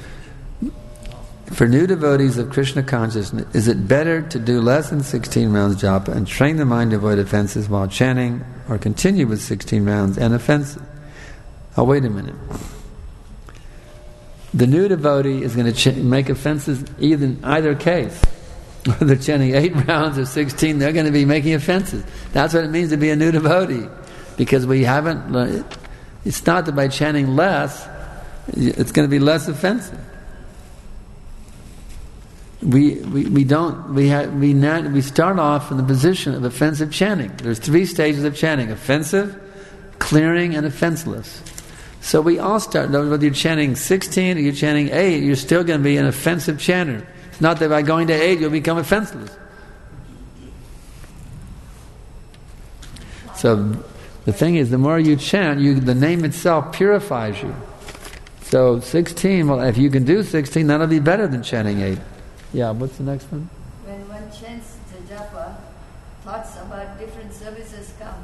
for new devotees of Krishna consciousness, is it better to do less than sixteen rounds japa and train the mind to avoid offenses while chanting, or continue with sixteen rounds and offenses? Oh, wait a minute. The new devotee is going to ch- make offenses either, in either case. Whether they're chanting eight rounds or sixteen, they're going to be making offenses. That's what it means to be a new devotee. Because we haven't learned, it's not that by chanting less, it's going to be less offensive. We we we don't we have we not, we start off in the position of offensive chanting. There's three stages of chanting: offensive, clearing, and offenseless. So we all start. Whether you're chanting sixteen or you're chanting eight, you're still going to be an offensive chanter. It's not that by going to eight you'll become offenseless. So the thing is, the more you chant, you the name itself purifies you. So sixteen, well, if you can do sixteen, that'll be better than chanting eight. Yeah, what's the next one? When one chants the japa, thoughts about different services come.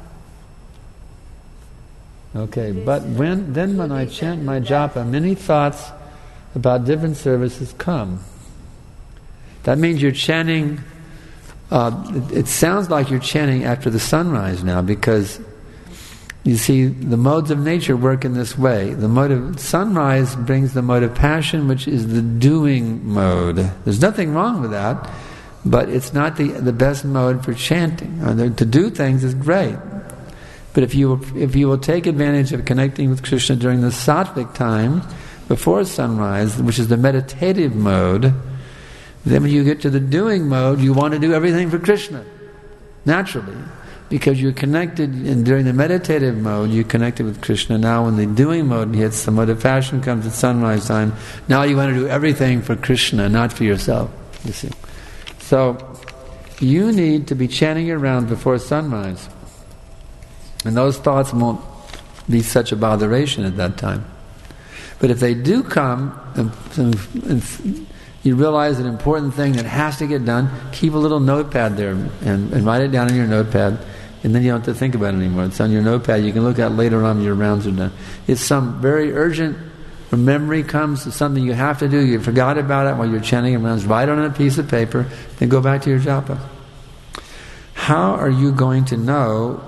Okay, but when then when I chant my japa, many thoughts about different services come. That means you're chanting, uh, it, it sounds like you're chanting after the sunrise now, because you see, the modes of nature work in this way. The mode of sunrise brings the mode of passion, which is the doing mode. There's nothing wrong with that, but it's not the the best mode for chanting. Uh, to do things is great, but if you if you will take advantage of connecting with Krishna during the sattvic time before sunrise, which is the meditative mode, then when you get to the doing mode, you want to do everything for Krishna naturally. Because you're connected, and during the meditative mode, you're connected with Krishna. Now when the doing mode hits, the mode of passion comes at sunrise time. Now you want to do everything for Krishna, not for yourself, you see. So, you need to be chanting around before sunrise. And those thoughts won't be such a botheration at that time. But if they do come, and, and, and you realize an important thing that has to get done, keep a little notepad there and, and write it down in your notepad, and then you don't have to think about it anymore. It's on your notepad. You can look at it later on when your rounds are done. It's some very urgent memory comes to something you have to do. You forgot about it while you're chanting your rounds. Write it on a piece of paper, then go back to your japa. How are you going to know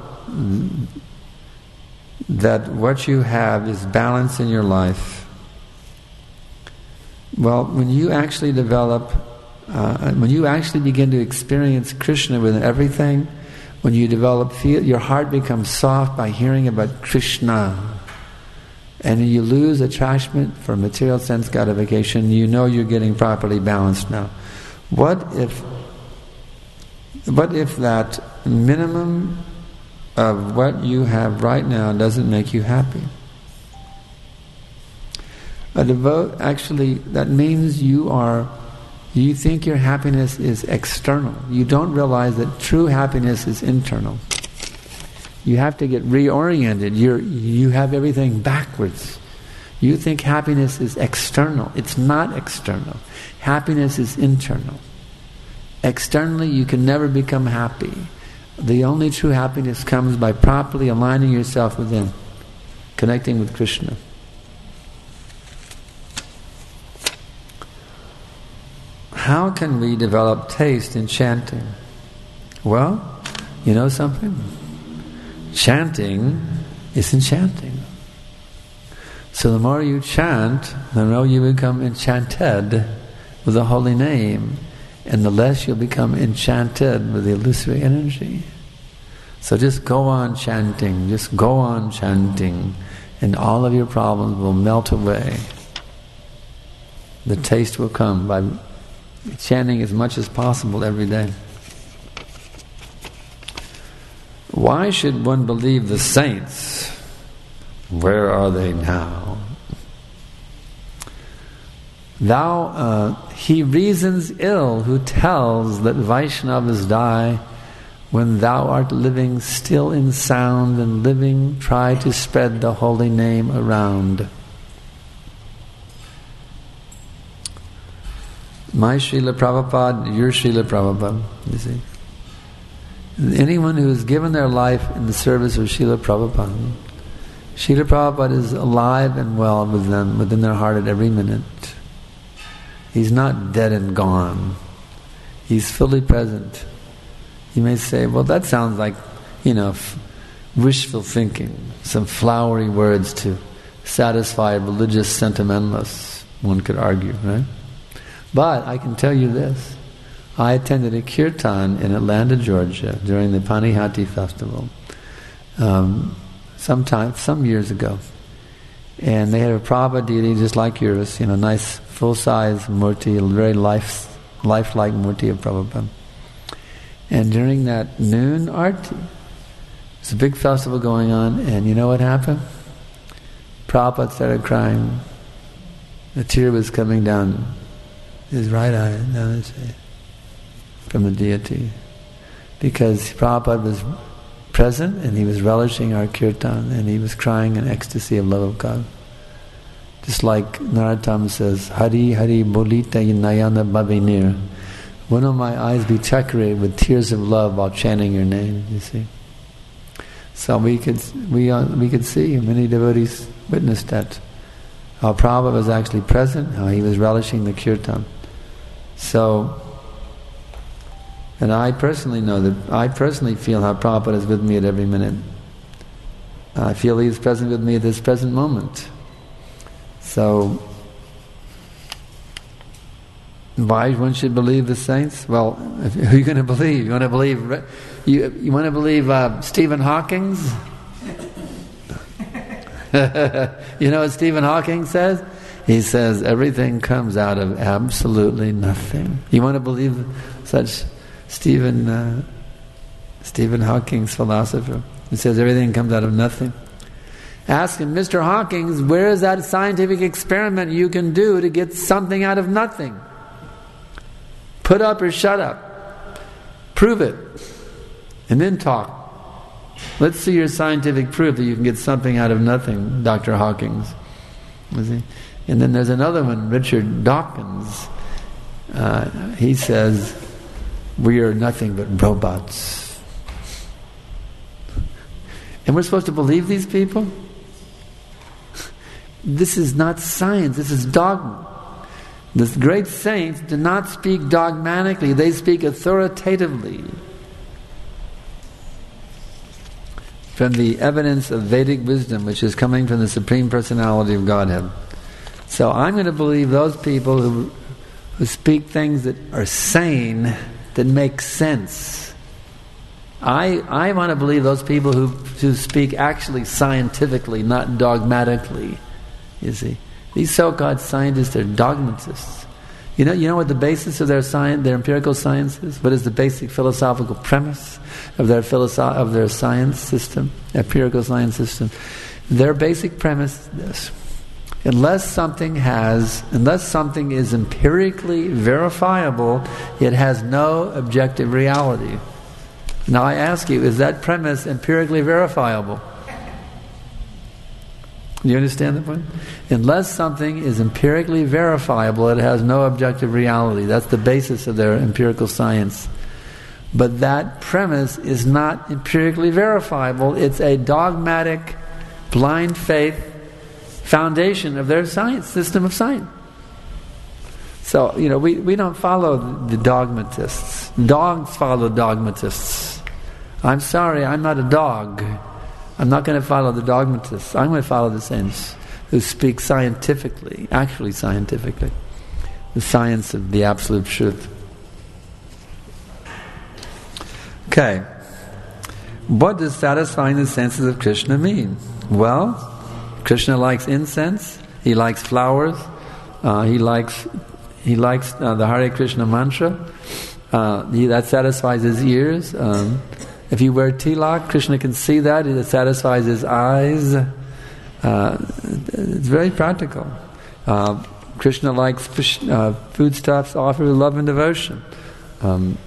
that what you have is balance in your life? Well, when you actually develop, uh, when you actually begin to experience Krishna with everything, when you develop, feel, your heart becomes soft by hearing about Krishna, and you lose attachment for material sense gratification, you know you're getting properly balanced now. What if, what if that minimum of what you have right now doesn't make you happy? A devote, actually, that means you are, you think your happiness is external. You don't realize that true happiness is internal. You have to get reoriented. You're, you have everything backwards. You think happiness is external. It's not external. Happiness is internal. Externally, you can never become happy. The only true happiness comes by properly aligning yourself within, connecting with Krishna. How can we develop taste in chanting? Well, you know something? Chanting is enchanting. So the more you chant, the more you become enchanted with the holy name, and the less you'll become enchanted with the illusory energy. So just go on chanting, just go on chanting, and all of your problems will melt away. The taste will come by chanting as much as possible every day. Why should one believe the saints? Where are they now? Thou, uh, he reasons ill who tells that Vaishnavas die When thou art living still in sound and living, try to spread the holy name around. My Srila Prabhupada, your Srila Prabhupada, you see. Anyone who has given their life in the service of Srila Prabhupada, Srila Prabhupada is alive and well with them, within their heart at every minute. He's not dead and gone. He's fully present. You may say, well, that sounds like, you know, f- wishful thinking, some flowery words to satisfy religious sentimentalists, one could argue, right? But I can tell you this. I attended a kirtan in Atlanta, Georgia during the Panihati festival um, sometime, some years ago. And they had a Prabhupada deity just like yours, you know, nice full-size murti, a very life, lifelike murti of Prabhupada. And during that noon arti, there's a big festival going on, and you know what happened? Prabhupada started crying. A tear was coming down his right eye, down his face, from the deity. Because Prabhupada was present, and he was relishing our kirtan, and he was crying in ecstasy of love of God. Just like Narottam says, Hari Hari Bolita Nayana Bhavinir. When will my eyes be decorated with tears of love while chanting your name, you see? So we could we uh, we could see, many devotees witnessed that. How Prabhupada was actually present, how he was relishing the kirtan. So, and I personally know that, I personally feel how Prabhupada is with me at every minute. I feel he is present with me at this present moment. So, why one should believe the saints? Well, who are you going to believe? You want to believe? You you want to believe uh, Stephen Hawking's? You know what Stephen Hawking says? He says everything comes out of absolutely nothing. You want to believe such Stephen uh, Stephen Hawking's philosopher? He says everything comes out of nothing. Ask him, Mister Hawkins, where is that scientific experiment you can do to get something out of nothing? Put up or shut up. Prove it. And then talk. Let's see your scientific proof that you can get something out of nothing, Doctor Hawkins. See? And then there's another one, Richard Dawkins. Uh, he says, we are nothing but robots. And we're supposed to believe these people? This is not science, this is dogma. The great saints do not speak dogmatically, they speak authoritatively. From the evidence of Vedic wisdom, which is coming from the Supreme Personality of Godhead. So I'm going to believe those people who, who speak things that are sane, that make sense. I I want to believe those people who, who speak actually scientifically, not dogmatically. You see, these so-called scientists are dogmatists. You know, you know what the basis of their science, their empirical science is? What is the basic philosophical premise of their philosoph- of their science system, empirical science system? Their basic premise is this: unless something has, unless something is empirically verifiable, it has no objective reality. Now I ask you, is that premise empirically verifiable? Do you understand the point? Unless something is empirically verifiable, it has no objective reality. That's the basis of their empirical science. But that premise is not empirically verifiable. It's a dogmatic, blind faith foundation of their science, system of science. So, you know, we, we don't follow the dogmatists. Dogs follow dogmatists. I'm sorry, I'm not a dog. I'm not going to follow the dogmatists. I'm going to follow the saints who speak scientifically, actually scientifically, the science of the absolute truth. Okay. What does satisfying the senses of Krishna mean? Well, Krishna likes incense. He likes flowers. Uh, he likes he likes uh, the Hare Krishna mantra. Uh, he, that satisfies his ears. Um, if you wear tilak, Krishna can see that. It satisfies his eyes. Uh, it's very practical. Uh, Krishna likes fish, uh, foodstuffs offered with love and devotion. Um,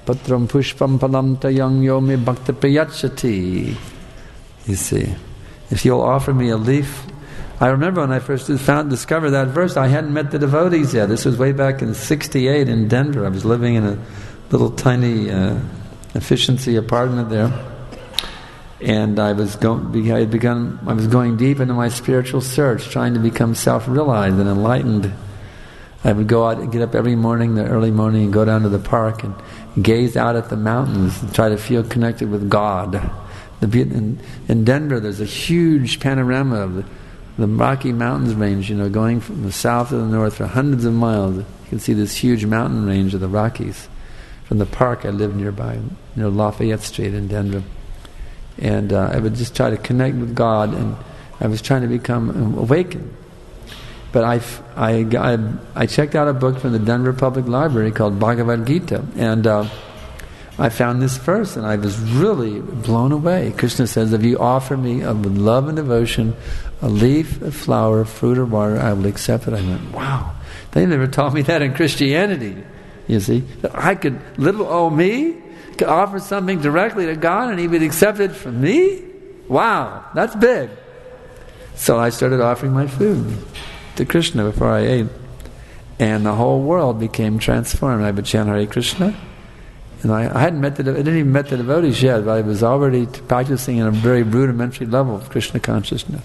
patram pushpam palam tayang yo me bhakta priyachati. You see, if you'll offer me a leaf. I remember when I first found discovered that verse, I hadn't met the devotees yet. This was way back in sixty-eight in Denver. I was living in a little tiny uh, efficiency apartment there, and I was going. I had begun. I was going deep into my spiritual search, trying to become self-realized and enlightened. I would go out and get up every morning, the early morning, and go down to the park and gaze out at the mountains and try to feel connected with God. The, in, in Denver, there's a huge panorama of the, the Rocky Mountains range, you know, going from the south to the north for hundreds of miles. You can see this huge mountain range of the Rockies. From the park I lived nearby, near Lafayette Street in Denver. And uh, I would just try to connect with God, and I was trying to become awakened. But I, I, I, I checked out a book from the Denver Public Library called Bhagavad Gita, and uh, I found this verse, and I was really blown away. Krishna says, if you offer me uh, with love and devotion a leaf, a flower, fruit or water, I will accept it. I went, wow, they never taught me that in Christianity, you see. That I could, little old me, could offer something directly to God and He would accept it from me? Wow, that's big. So I started offering my food to Krishna before I ate, and the whole world became transformed. I would chant Hare Krishna, and I, I hadn't met the I didn't even met the devotees yet, but I was already practicing in a very rudimentary level of Krishna consciousness.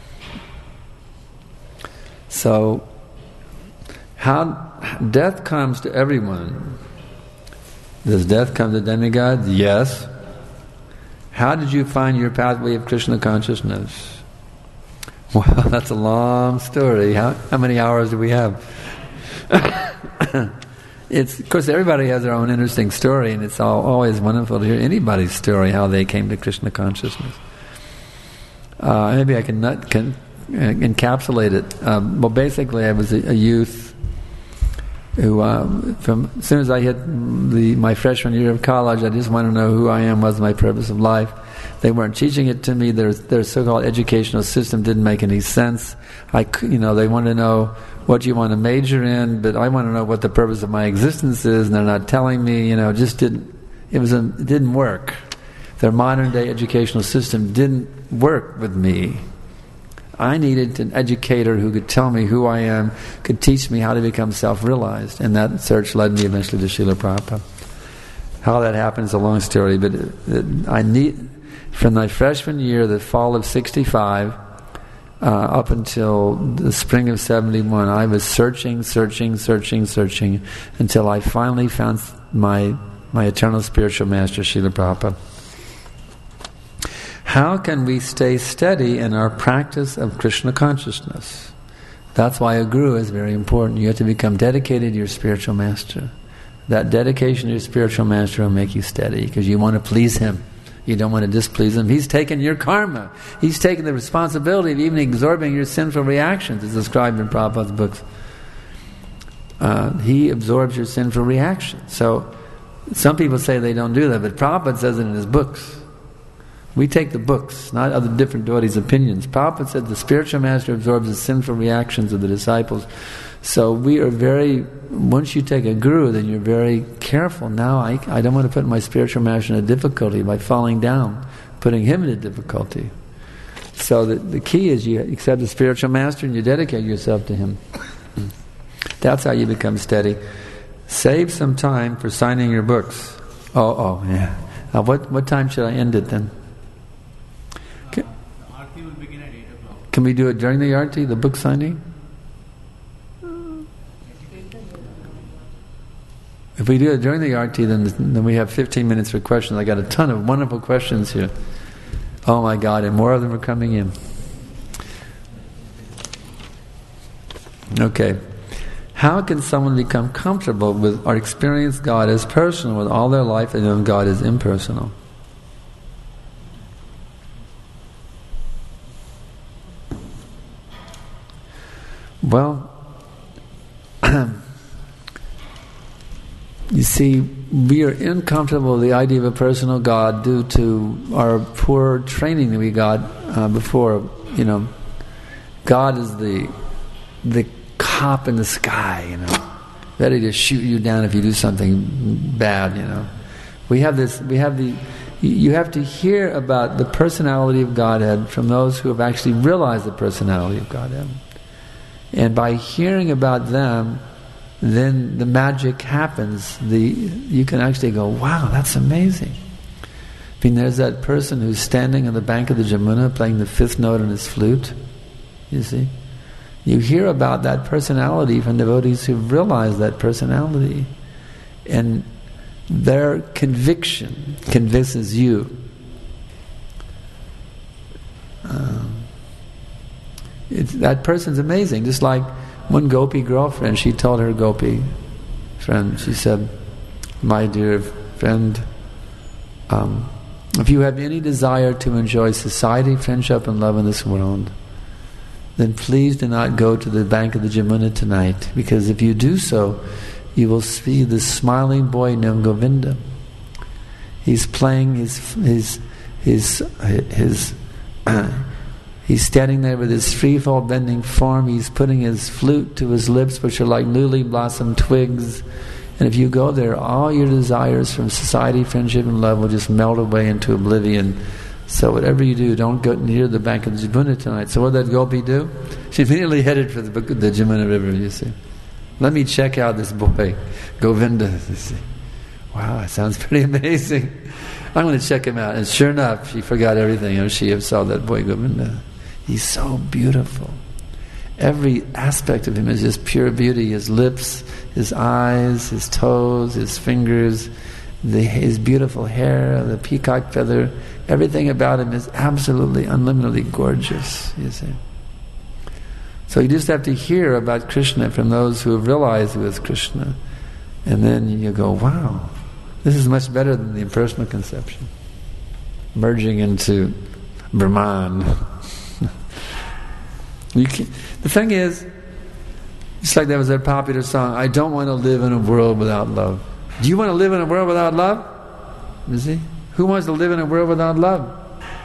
So, how death comes to everyone. Does death come to demigods? Yes. How did you find your pathway of Krishna consciousness? Well, that's a long story. How, how many hours do we have? It's, of course, everybody has their own interesting story, and it's all, always wonderful to hear anybody's story, how they came to Krishna consciousness. Uh, maybe I can, not, can uh, encapsulate it. Um, well, basically, I was a, a youth who, um, from as soon as I hit the, my freshman year of college, I just wanted to know who I am, what's my purpose of life. They weren't teaching it to me. Their their so-called educational system didn't make any sense. I, you know, they wanted to know what you want to major in, but I want to know what the purpose of my existence is, and they're not telling me. You know, it just didn't. It was a, it didn't work. Their modern-day educational system didn't work with me. I needed an educator who could tell me who I am, could teach me how to become self-realized, and that search led me eventually to Srila Prabhupada. How that happened is a long story, but it, it, I need. From my freshman year, the fall of sixty-five, uh, up until the spring of seventy-one, I was searching, searching, searching, searching, until I finally found my my eternal spiritual master, Srila Prabhupada. How can we stay steady in our practice of Krishna consciousness? That's why a guru is very important. You have to become dedicated to your spiritual master. That dedication to your spiritual master will make you steady, because you want to please him. You don't want to displease him. He's taken your karma. He's taken the responsibility of even absorbing your sinful reactions, as described in Prabhupada's books. Uh, he absorbs your sinful reactions. So, some people say they don't do that, but Prabhupada says it in his books. We take the books, not other different devotees' opinions. Prabhupada said the spiritual master absorbs the sinful reactions of the disciples. So we are very, once you take a guru, then you're very careful. Now I, I don't want to put my spiritual master in a difficulty by falling down, putting him in a difficulty. So the, the key is you accept the spiritual master and you dedicate yourself to him. That's how you become steady. Save some time for signing your books. Oh, oh, yeah. Uh, what what time should I end it then? Can, uh, Aarti will begin at eight o'clock. Can we do it during the Aarti, the book signing? If we do it during the Aarti, then then we have fifteen minutes for questions. I got a ton of wonderful questions here. Oh my God, and more of them are coming in. Okay. How can someone become comfortable with or experience God as personal with all their life and know God is impersonal? Well, you see, we are uncomfortable with the idea of a personal God due to our poor training that we got uh, before. You know, God is the the cop in the sky, you know, ready to shoot you down if you do something bad, you know. We have this, we have the, you have to hear about the personality of Godhead from those who have actually realized the personality of Godhead. And by hearing about them, then the magic happens. The you can actually go, wow, that's amazing. I mean, there's that person who's standing on the bank of the Jamuna playing the fifth note on his flute. You see? You hear about that personality from devotees who've realized that personality. And their conviction convinces you. Um, it's, that person's amazing. Just like one gopi girlfriend, she told her gopi friend, she said, my dear friend, um, if you have any desire to enjoy society, friendship and love in this world, then please do not go to the bank of the Jamuna tonight, because if you do so, you will see this smiling boy named Govinda. He's playing his his his his. Uh, he's standing there with his free-fall bending form. He's putting his flute to his lips, which are like newly blossomed twigs. And if you go there, all your desires from society, friendship, and love will just melt away into oblivion. So whatever you do, don't go near the bank of the Jamuna tonight. So what did that gopi do? She immediately headed for the, the Jamuna River, you see. Let me check out this boy, Govinda. You see. Wow, that sounds pretty amazing. I'm going to check him out. And sure enough, she forgot everything. You know, she saw that boy Govinda. He's so beautiful. Every aspect of him is just pure beauty. His lips, his eyes, his toes, his fingers, the, his beautiful hair, the peacock feather. Everything about him is absolutely, unlimitedly gorgeous, you see. So you just have to hear about Krishna from those who have realized who is Krishna. And then you go, wow, this is much better than the impersonal conception. Merging into Brahman. you can, the thing is, it's like there was that popular song, I don't want to live in a world without love. Do you want to live in a world without love? You see? Who wants to live in a world without love?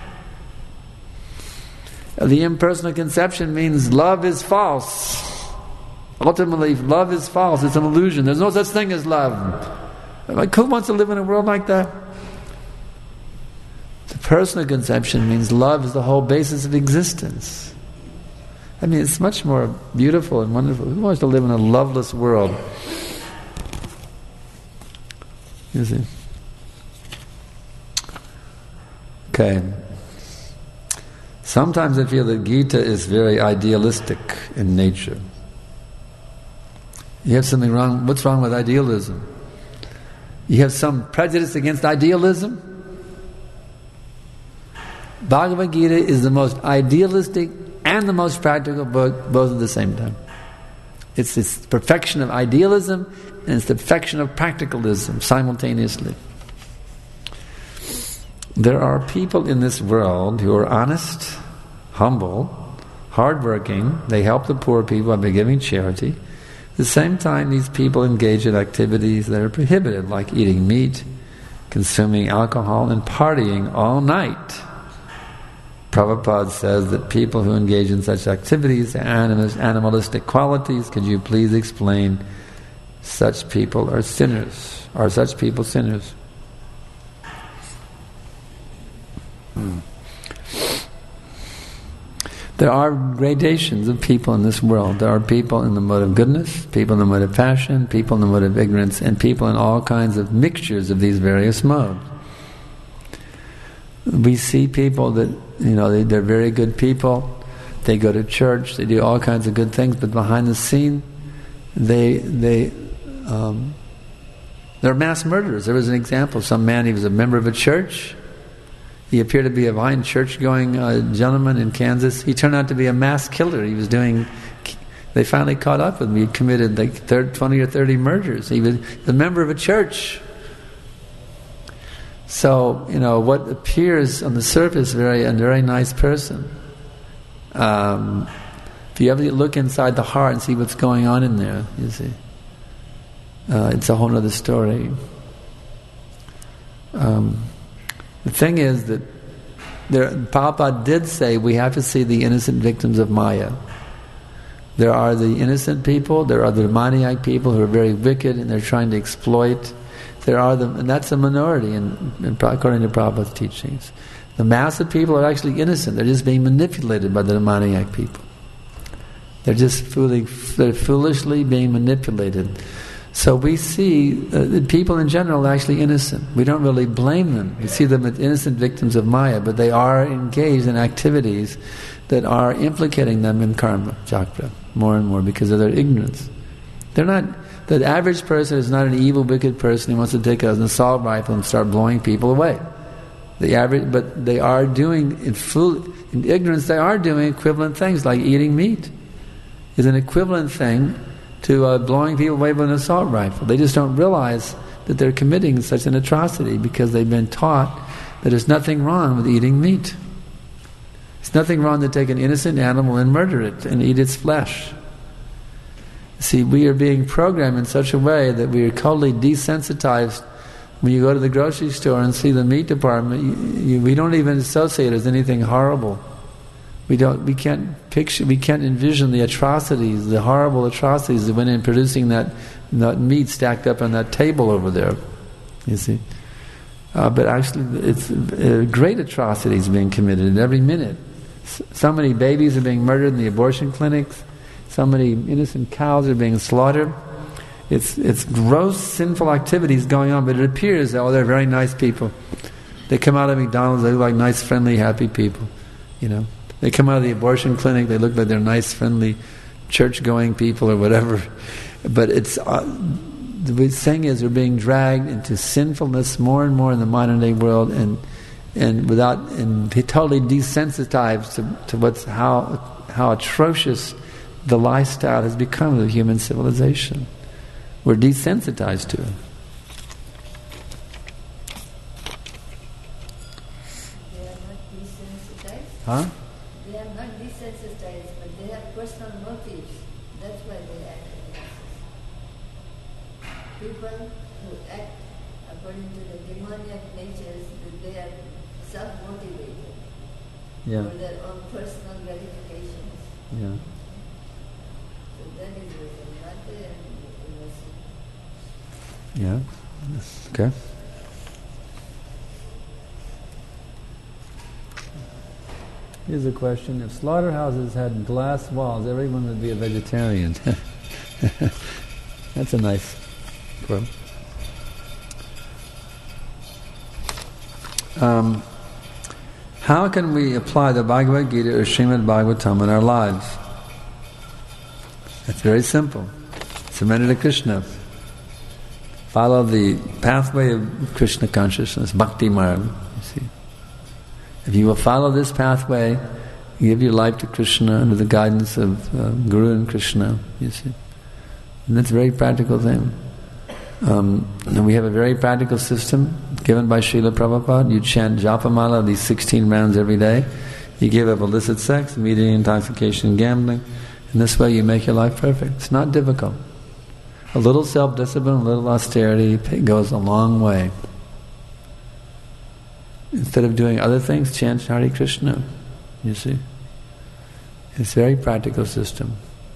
The impersonal conception means love is false. Ultimately, love is false. It's an illusion. There's no such thing as love. Like, who wants to live in a world like that? The personal conception means love is the whole basis of existence. I mean, it's much more beautiful and wonderful. Who wants to live in a loveless world? You see? Okay. Sometimes I feel that Gita is very idealistic in nature. You have something wrong. What's wrong with idealism? You have some prejudice against idealism? Bhagavad Gita is the most idealistic and the most practical book, both at the same time. It's this perfection of idealism and it's the perfection of practicalism simultaneously. There are people in this world who are honest, humble, hardworking. They help the poor people by giving charity. At the same time, these people engage in activities that are prohibited, like eating meat, consuming alcohol, and partying all night. Prabhupada says that people who engage in such activities are animalistic qualities. Could you please explain such people are sinners? Are such people sinners? Hmm. There are gradations of people in this world. There are people in the mode of goodness, people in the mode of passion, people in the mode of ignorance, and people in all kinds of mixtures of these various modes. We see people that, you know, they, they're very good people. They go to church, they do all kinds of good things, but behind the scene, they they um, they're mass murderers. There was an example. Some man, he was a member of a church. He appeared to be a fine church-going uh, gentleman in Kansas. He turned out to be a mass killer. He was doing... They finally caught up with him. He committed like thirty, twenty or thirty murders. He was a member of a church. So, you know, what appears on the surface very a very nice person. Um, if you ever look inside the heart and see what's going on in there, you see, uh, it's a whole other story. Um, the thing is that there, Prabhupada did say we have to see the innocent victims of Maya. There are the innocent people, there are the demoniac people who are very wicked and they're trying to exploit. there are the, and that's a minority in, in, according to Prabhupada's teachings. The mass of people are actually innocent. They're just being manipulated by the demoniac people. They're just fooling, they're foolishly being manipulated. So we see uh, people in general are actually innocent. We don't really blame them. We see them as innocent victims of Maya, but they are engaged in activities that are implicating them in karma, chakra, more and more because of their ignorance. They're not. The average person is not an evil, wicked person who wants to take an assault rifle and start blowing people away. The average, but they are doing in full in ignorance. They are doing equivalent things like eating meat. Is an equivalent thing to uh, blowing people away with an assault rifle. They just don't realize that they're committing such an atrocity because they've been taught that there's nothing wrong with eating meat. It's nothing wrong to take an innocent animal and murder it and eat its flesh. See, we are being programmed in such a way that we are totally desensitized. When you go to the grocery store and see the meat department, you, you, we don't even associate it as anything horrible. We don't. We can't picture. We can't envision the atrocities, the horrible atrocities that went in producing that, that meat stacked up on that table over there. You see, uh, but actually, it's uh, great atrocities being committed every minute. S- so many babies are being murdered in the abortion clinics. So many innocent cows are being slaughtered. It's it's gross, sinful activities going on, but it appears that, oh, they're very nice people. They come out of McDonald's, they look like nice, friendly, happy people. You know, they come out of the abortion clinic, they look like they're nice, friendly, church-going people or whatever. But it's uh, the thing is, we're being dragged into sinfulness more and more in the modern-day world, and and without and totally desensitized to, to what's how how atrocious the lifestyle has become of the human civilization. We're desensitized to it. They are not desensitized. Huh? They are not desensitized, but they have personal motives. That's why they act like this. People who act according to the demoniac natures, they are self-motivated Yeah. for their own personal gratifications. Yeah. So that is the reason, not the innocent. Yeah. Okay. Here's a question. If slaughterhouses had glass walls, everyone would be a vegetarian. That's a nice quote. Um, how can we apply the Bhagavad Gita or Srimad Bhagavatam in our lives? It's very simple. Surrender to Krishna. Follow the pathway of Krishna consciousness, Bhakti Marg, you see. If you will follow this pathway, give your life to Krishna under the guidance of uh, Guru and Krishna, you see. And that's a very practical thing. Um, and we have a very practical system given by Srila Prabhupada. You chant Japamala, these sixteen rounds every day. You give up illicit sex, immediate intoxication, gambling. And this way you make your life perfect. It's not difficult. A little self-discipline, a little austerity goes a long way. Instead of doing other things, chant Hare Krishna. You see? It's a very practical system.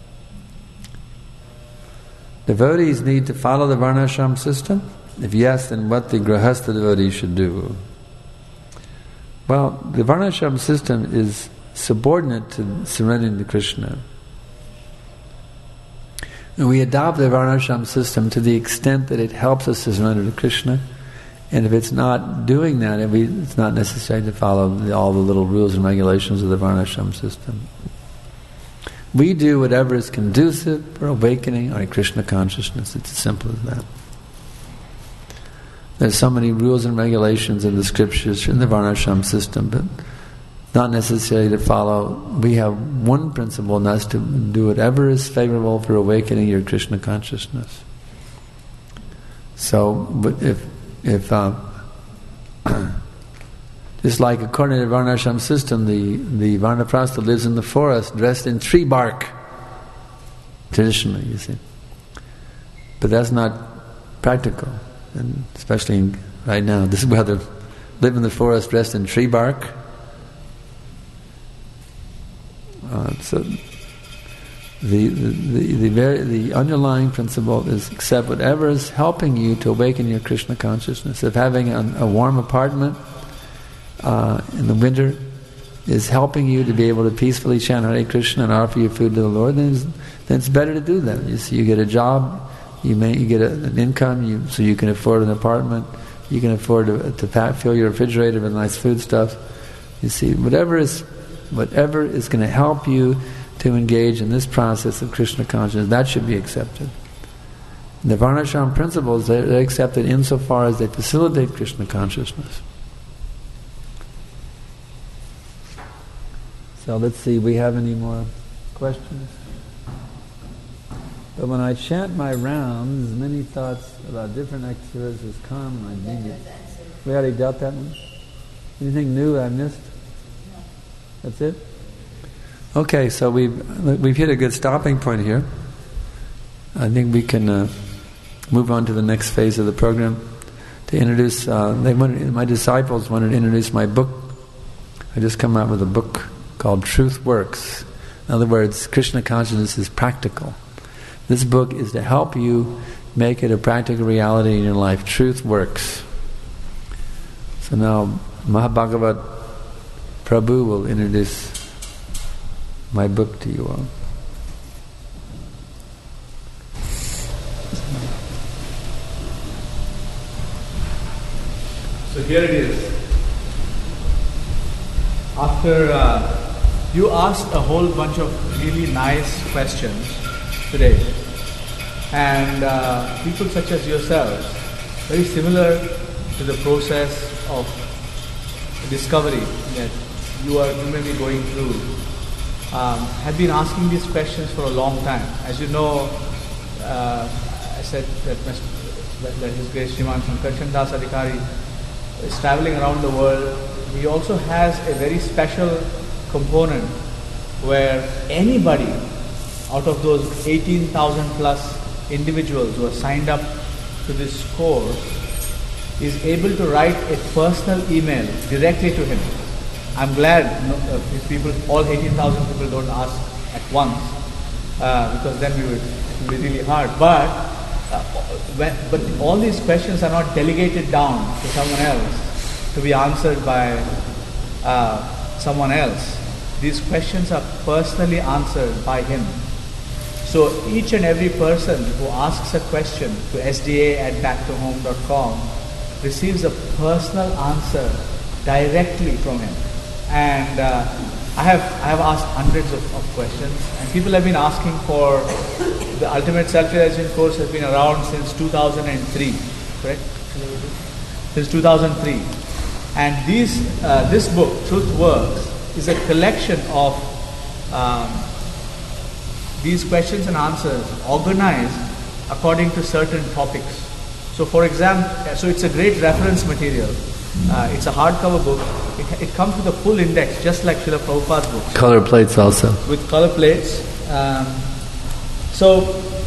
Devotees need to follow the Varnashram system? If yes, then what the Grahastha devotees should do? Well, the Varnashram system is subordinate to surrendering to Krishna. And we adopt the Varnashram system to the extent that it helps us to surrender to Krishna. And if it's not doing that, it we, it's not necessary to follow the, all the little rules and regulations of the Varnashram system. We do whatever is conducive for awakening our Krishna consciousness. It's as simple as that. There's so many rules and regulations in the scriptures in the Varnashram system, but not necessary to follow. We have one principle, and that's to do whatever is favorable for awakening your Krishna consciousness. So, but if if uh, just like according to the Varnashram system, the the Vanaprastha lives in the forest dressed in tree bark. Traditionally, you see, but that's not practical, and especially in, right now, this weather, live in the forest dressed in tree bark. Uh, so the the the, the, very, the underlying principle is accept whatever is helping you to awaken your Krishna consciousness. If having a, a warm apartment uh, in the winter is helping you to be able to peacefully chant Hare Krishna and offer your food to the Lord, then it's, then it's better to do that. You see, you get a job, you may you get a, an income, you, so you can afford an apartment, you can afford to, to pack, fill your refrigerator with nice food stuff. You see, whatever is whatever is going to help you to engage in this process of Krishna consciousness, that should be accepted. The Varnashram principles, they're, they're accepted insofar as they facilitate Krishna consciousness. So let's see, we have any more questions? But when I chant my rounds, many thoughts about different activities come, and I need it. We already dealt that one? Anything new I missed? That's it? Okay, so we've, we've hit a good stopping point here. I think we can uh, move on to the next phase of the program. To introduce, uh, they wanted, my disciples wanted to introduce my book. I just come out with a book called Truth Works. In other words, Krishna consciousness is practical. This book is to help you make it a practical reality in your life. Truth Works. So now Mahabhagavat Prabhu will introduce my book to you all. So here it is. After uh, you asked a whole bunch of really nice questions today, and uh, people such as yourselves, very similar to the process of discovery that you are you may be going through, um, have been asking these questions for a long time. As you know, uh, I said that, that, that His Grace Shriman Sankarshan Das Adhikari is traveling around the world. He also has a very special component where anybody out of those eighteen thousand plus individuals who are signed up to this course is able to write a personal email directly to him. I'm glad no, uh, these people, all eighteen thousand people don't ask at once uh, because then we would, it would be really hard. But, uh, when, but all these questions are not delegated down to someone else to be answered by uh, someone else. These questions are personally answered by him. So each and every person who asks a question to S D A at back to home dot com receives a personal answer directly from him. And uh, I have I have asked hundreds of, of questions, and people have been asking for the Ultimate Self-Realization course has been around since two thousand three, correct? Since two thousand three. And these, uh, this book, Truth Works, is a collection of um, these questions and answers organized according to certain topics. So for example, so it's a great reference material. Uh, it's a hardcover book. It, it comes with a full index, just like Srila Prabhupada's books. Color plates also. With color plates. Um, so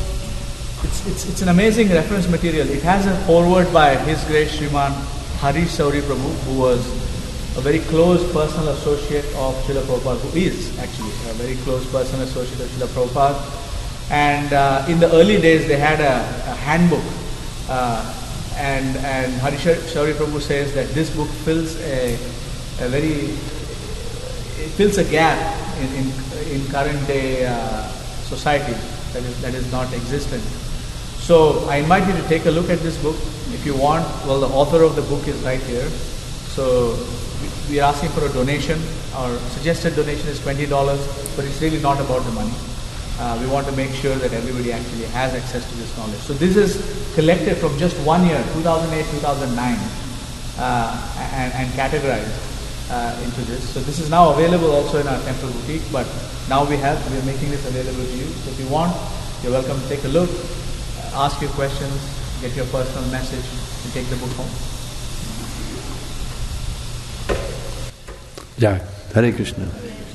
it's, it's it's an amazing reference material. It has a foreword by His Grace Shriman Harish Sauri Prabhu, who was a very close personal associate of Srila Prabhupada, who is actually a very close personal associate of Srila Prabhupada. And uh, in the early days, they had a, a handbook. Uh, and and Harish Sauri Prabhu says that this book fills a, a very, it fills a gap in, in, in current day uh, society that is, that is not existent. So I invite you to take a look at this book. If you want, well, the author of the book is right here. So we are asking for a donation. Our suggested donation is twenty dollars, but it's really not about the money. Uh, we want to make sure that everybody actually has access to this knowledge. So this is collected from just one year, two thousand eight, two thousand nine, uh, and, and categorized uh, into this. So this is now available also in our temple boutique, but now we have, we are making this available to you. So if you want, you're welcome to take a look, uh, ask your questions, get your personal message, and take the book home. Yeah, Hare Krishna.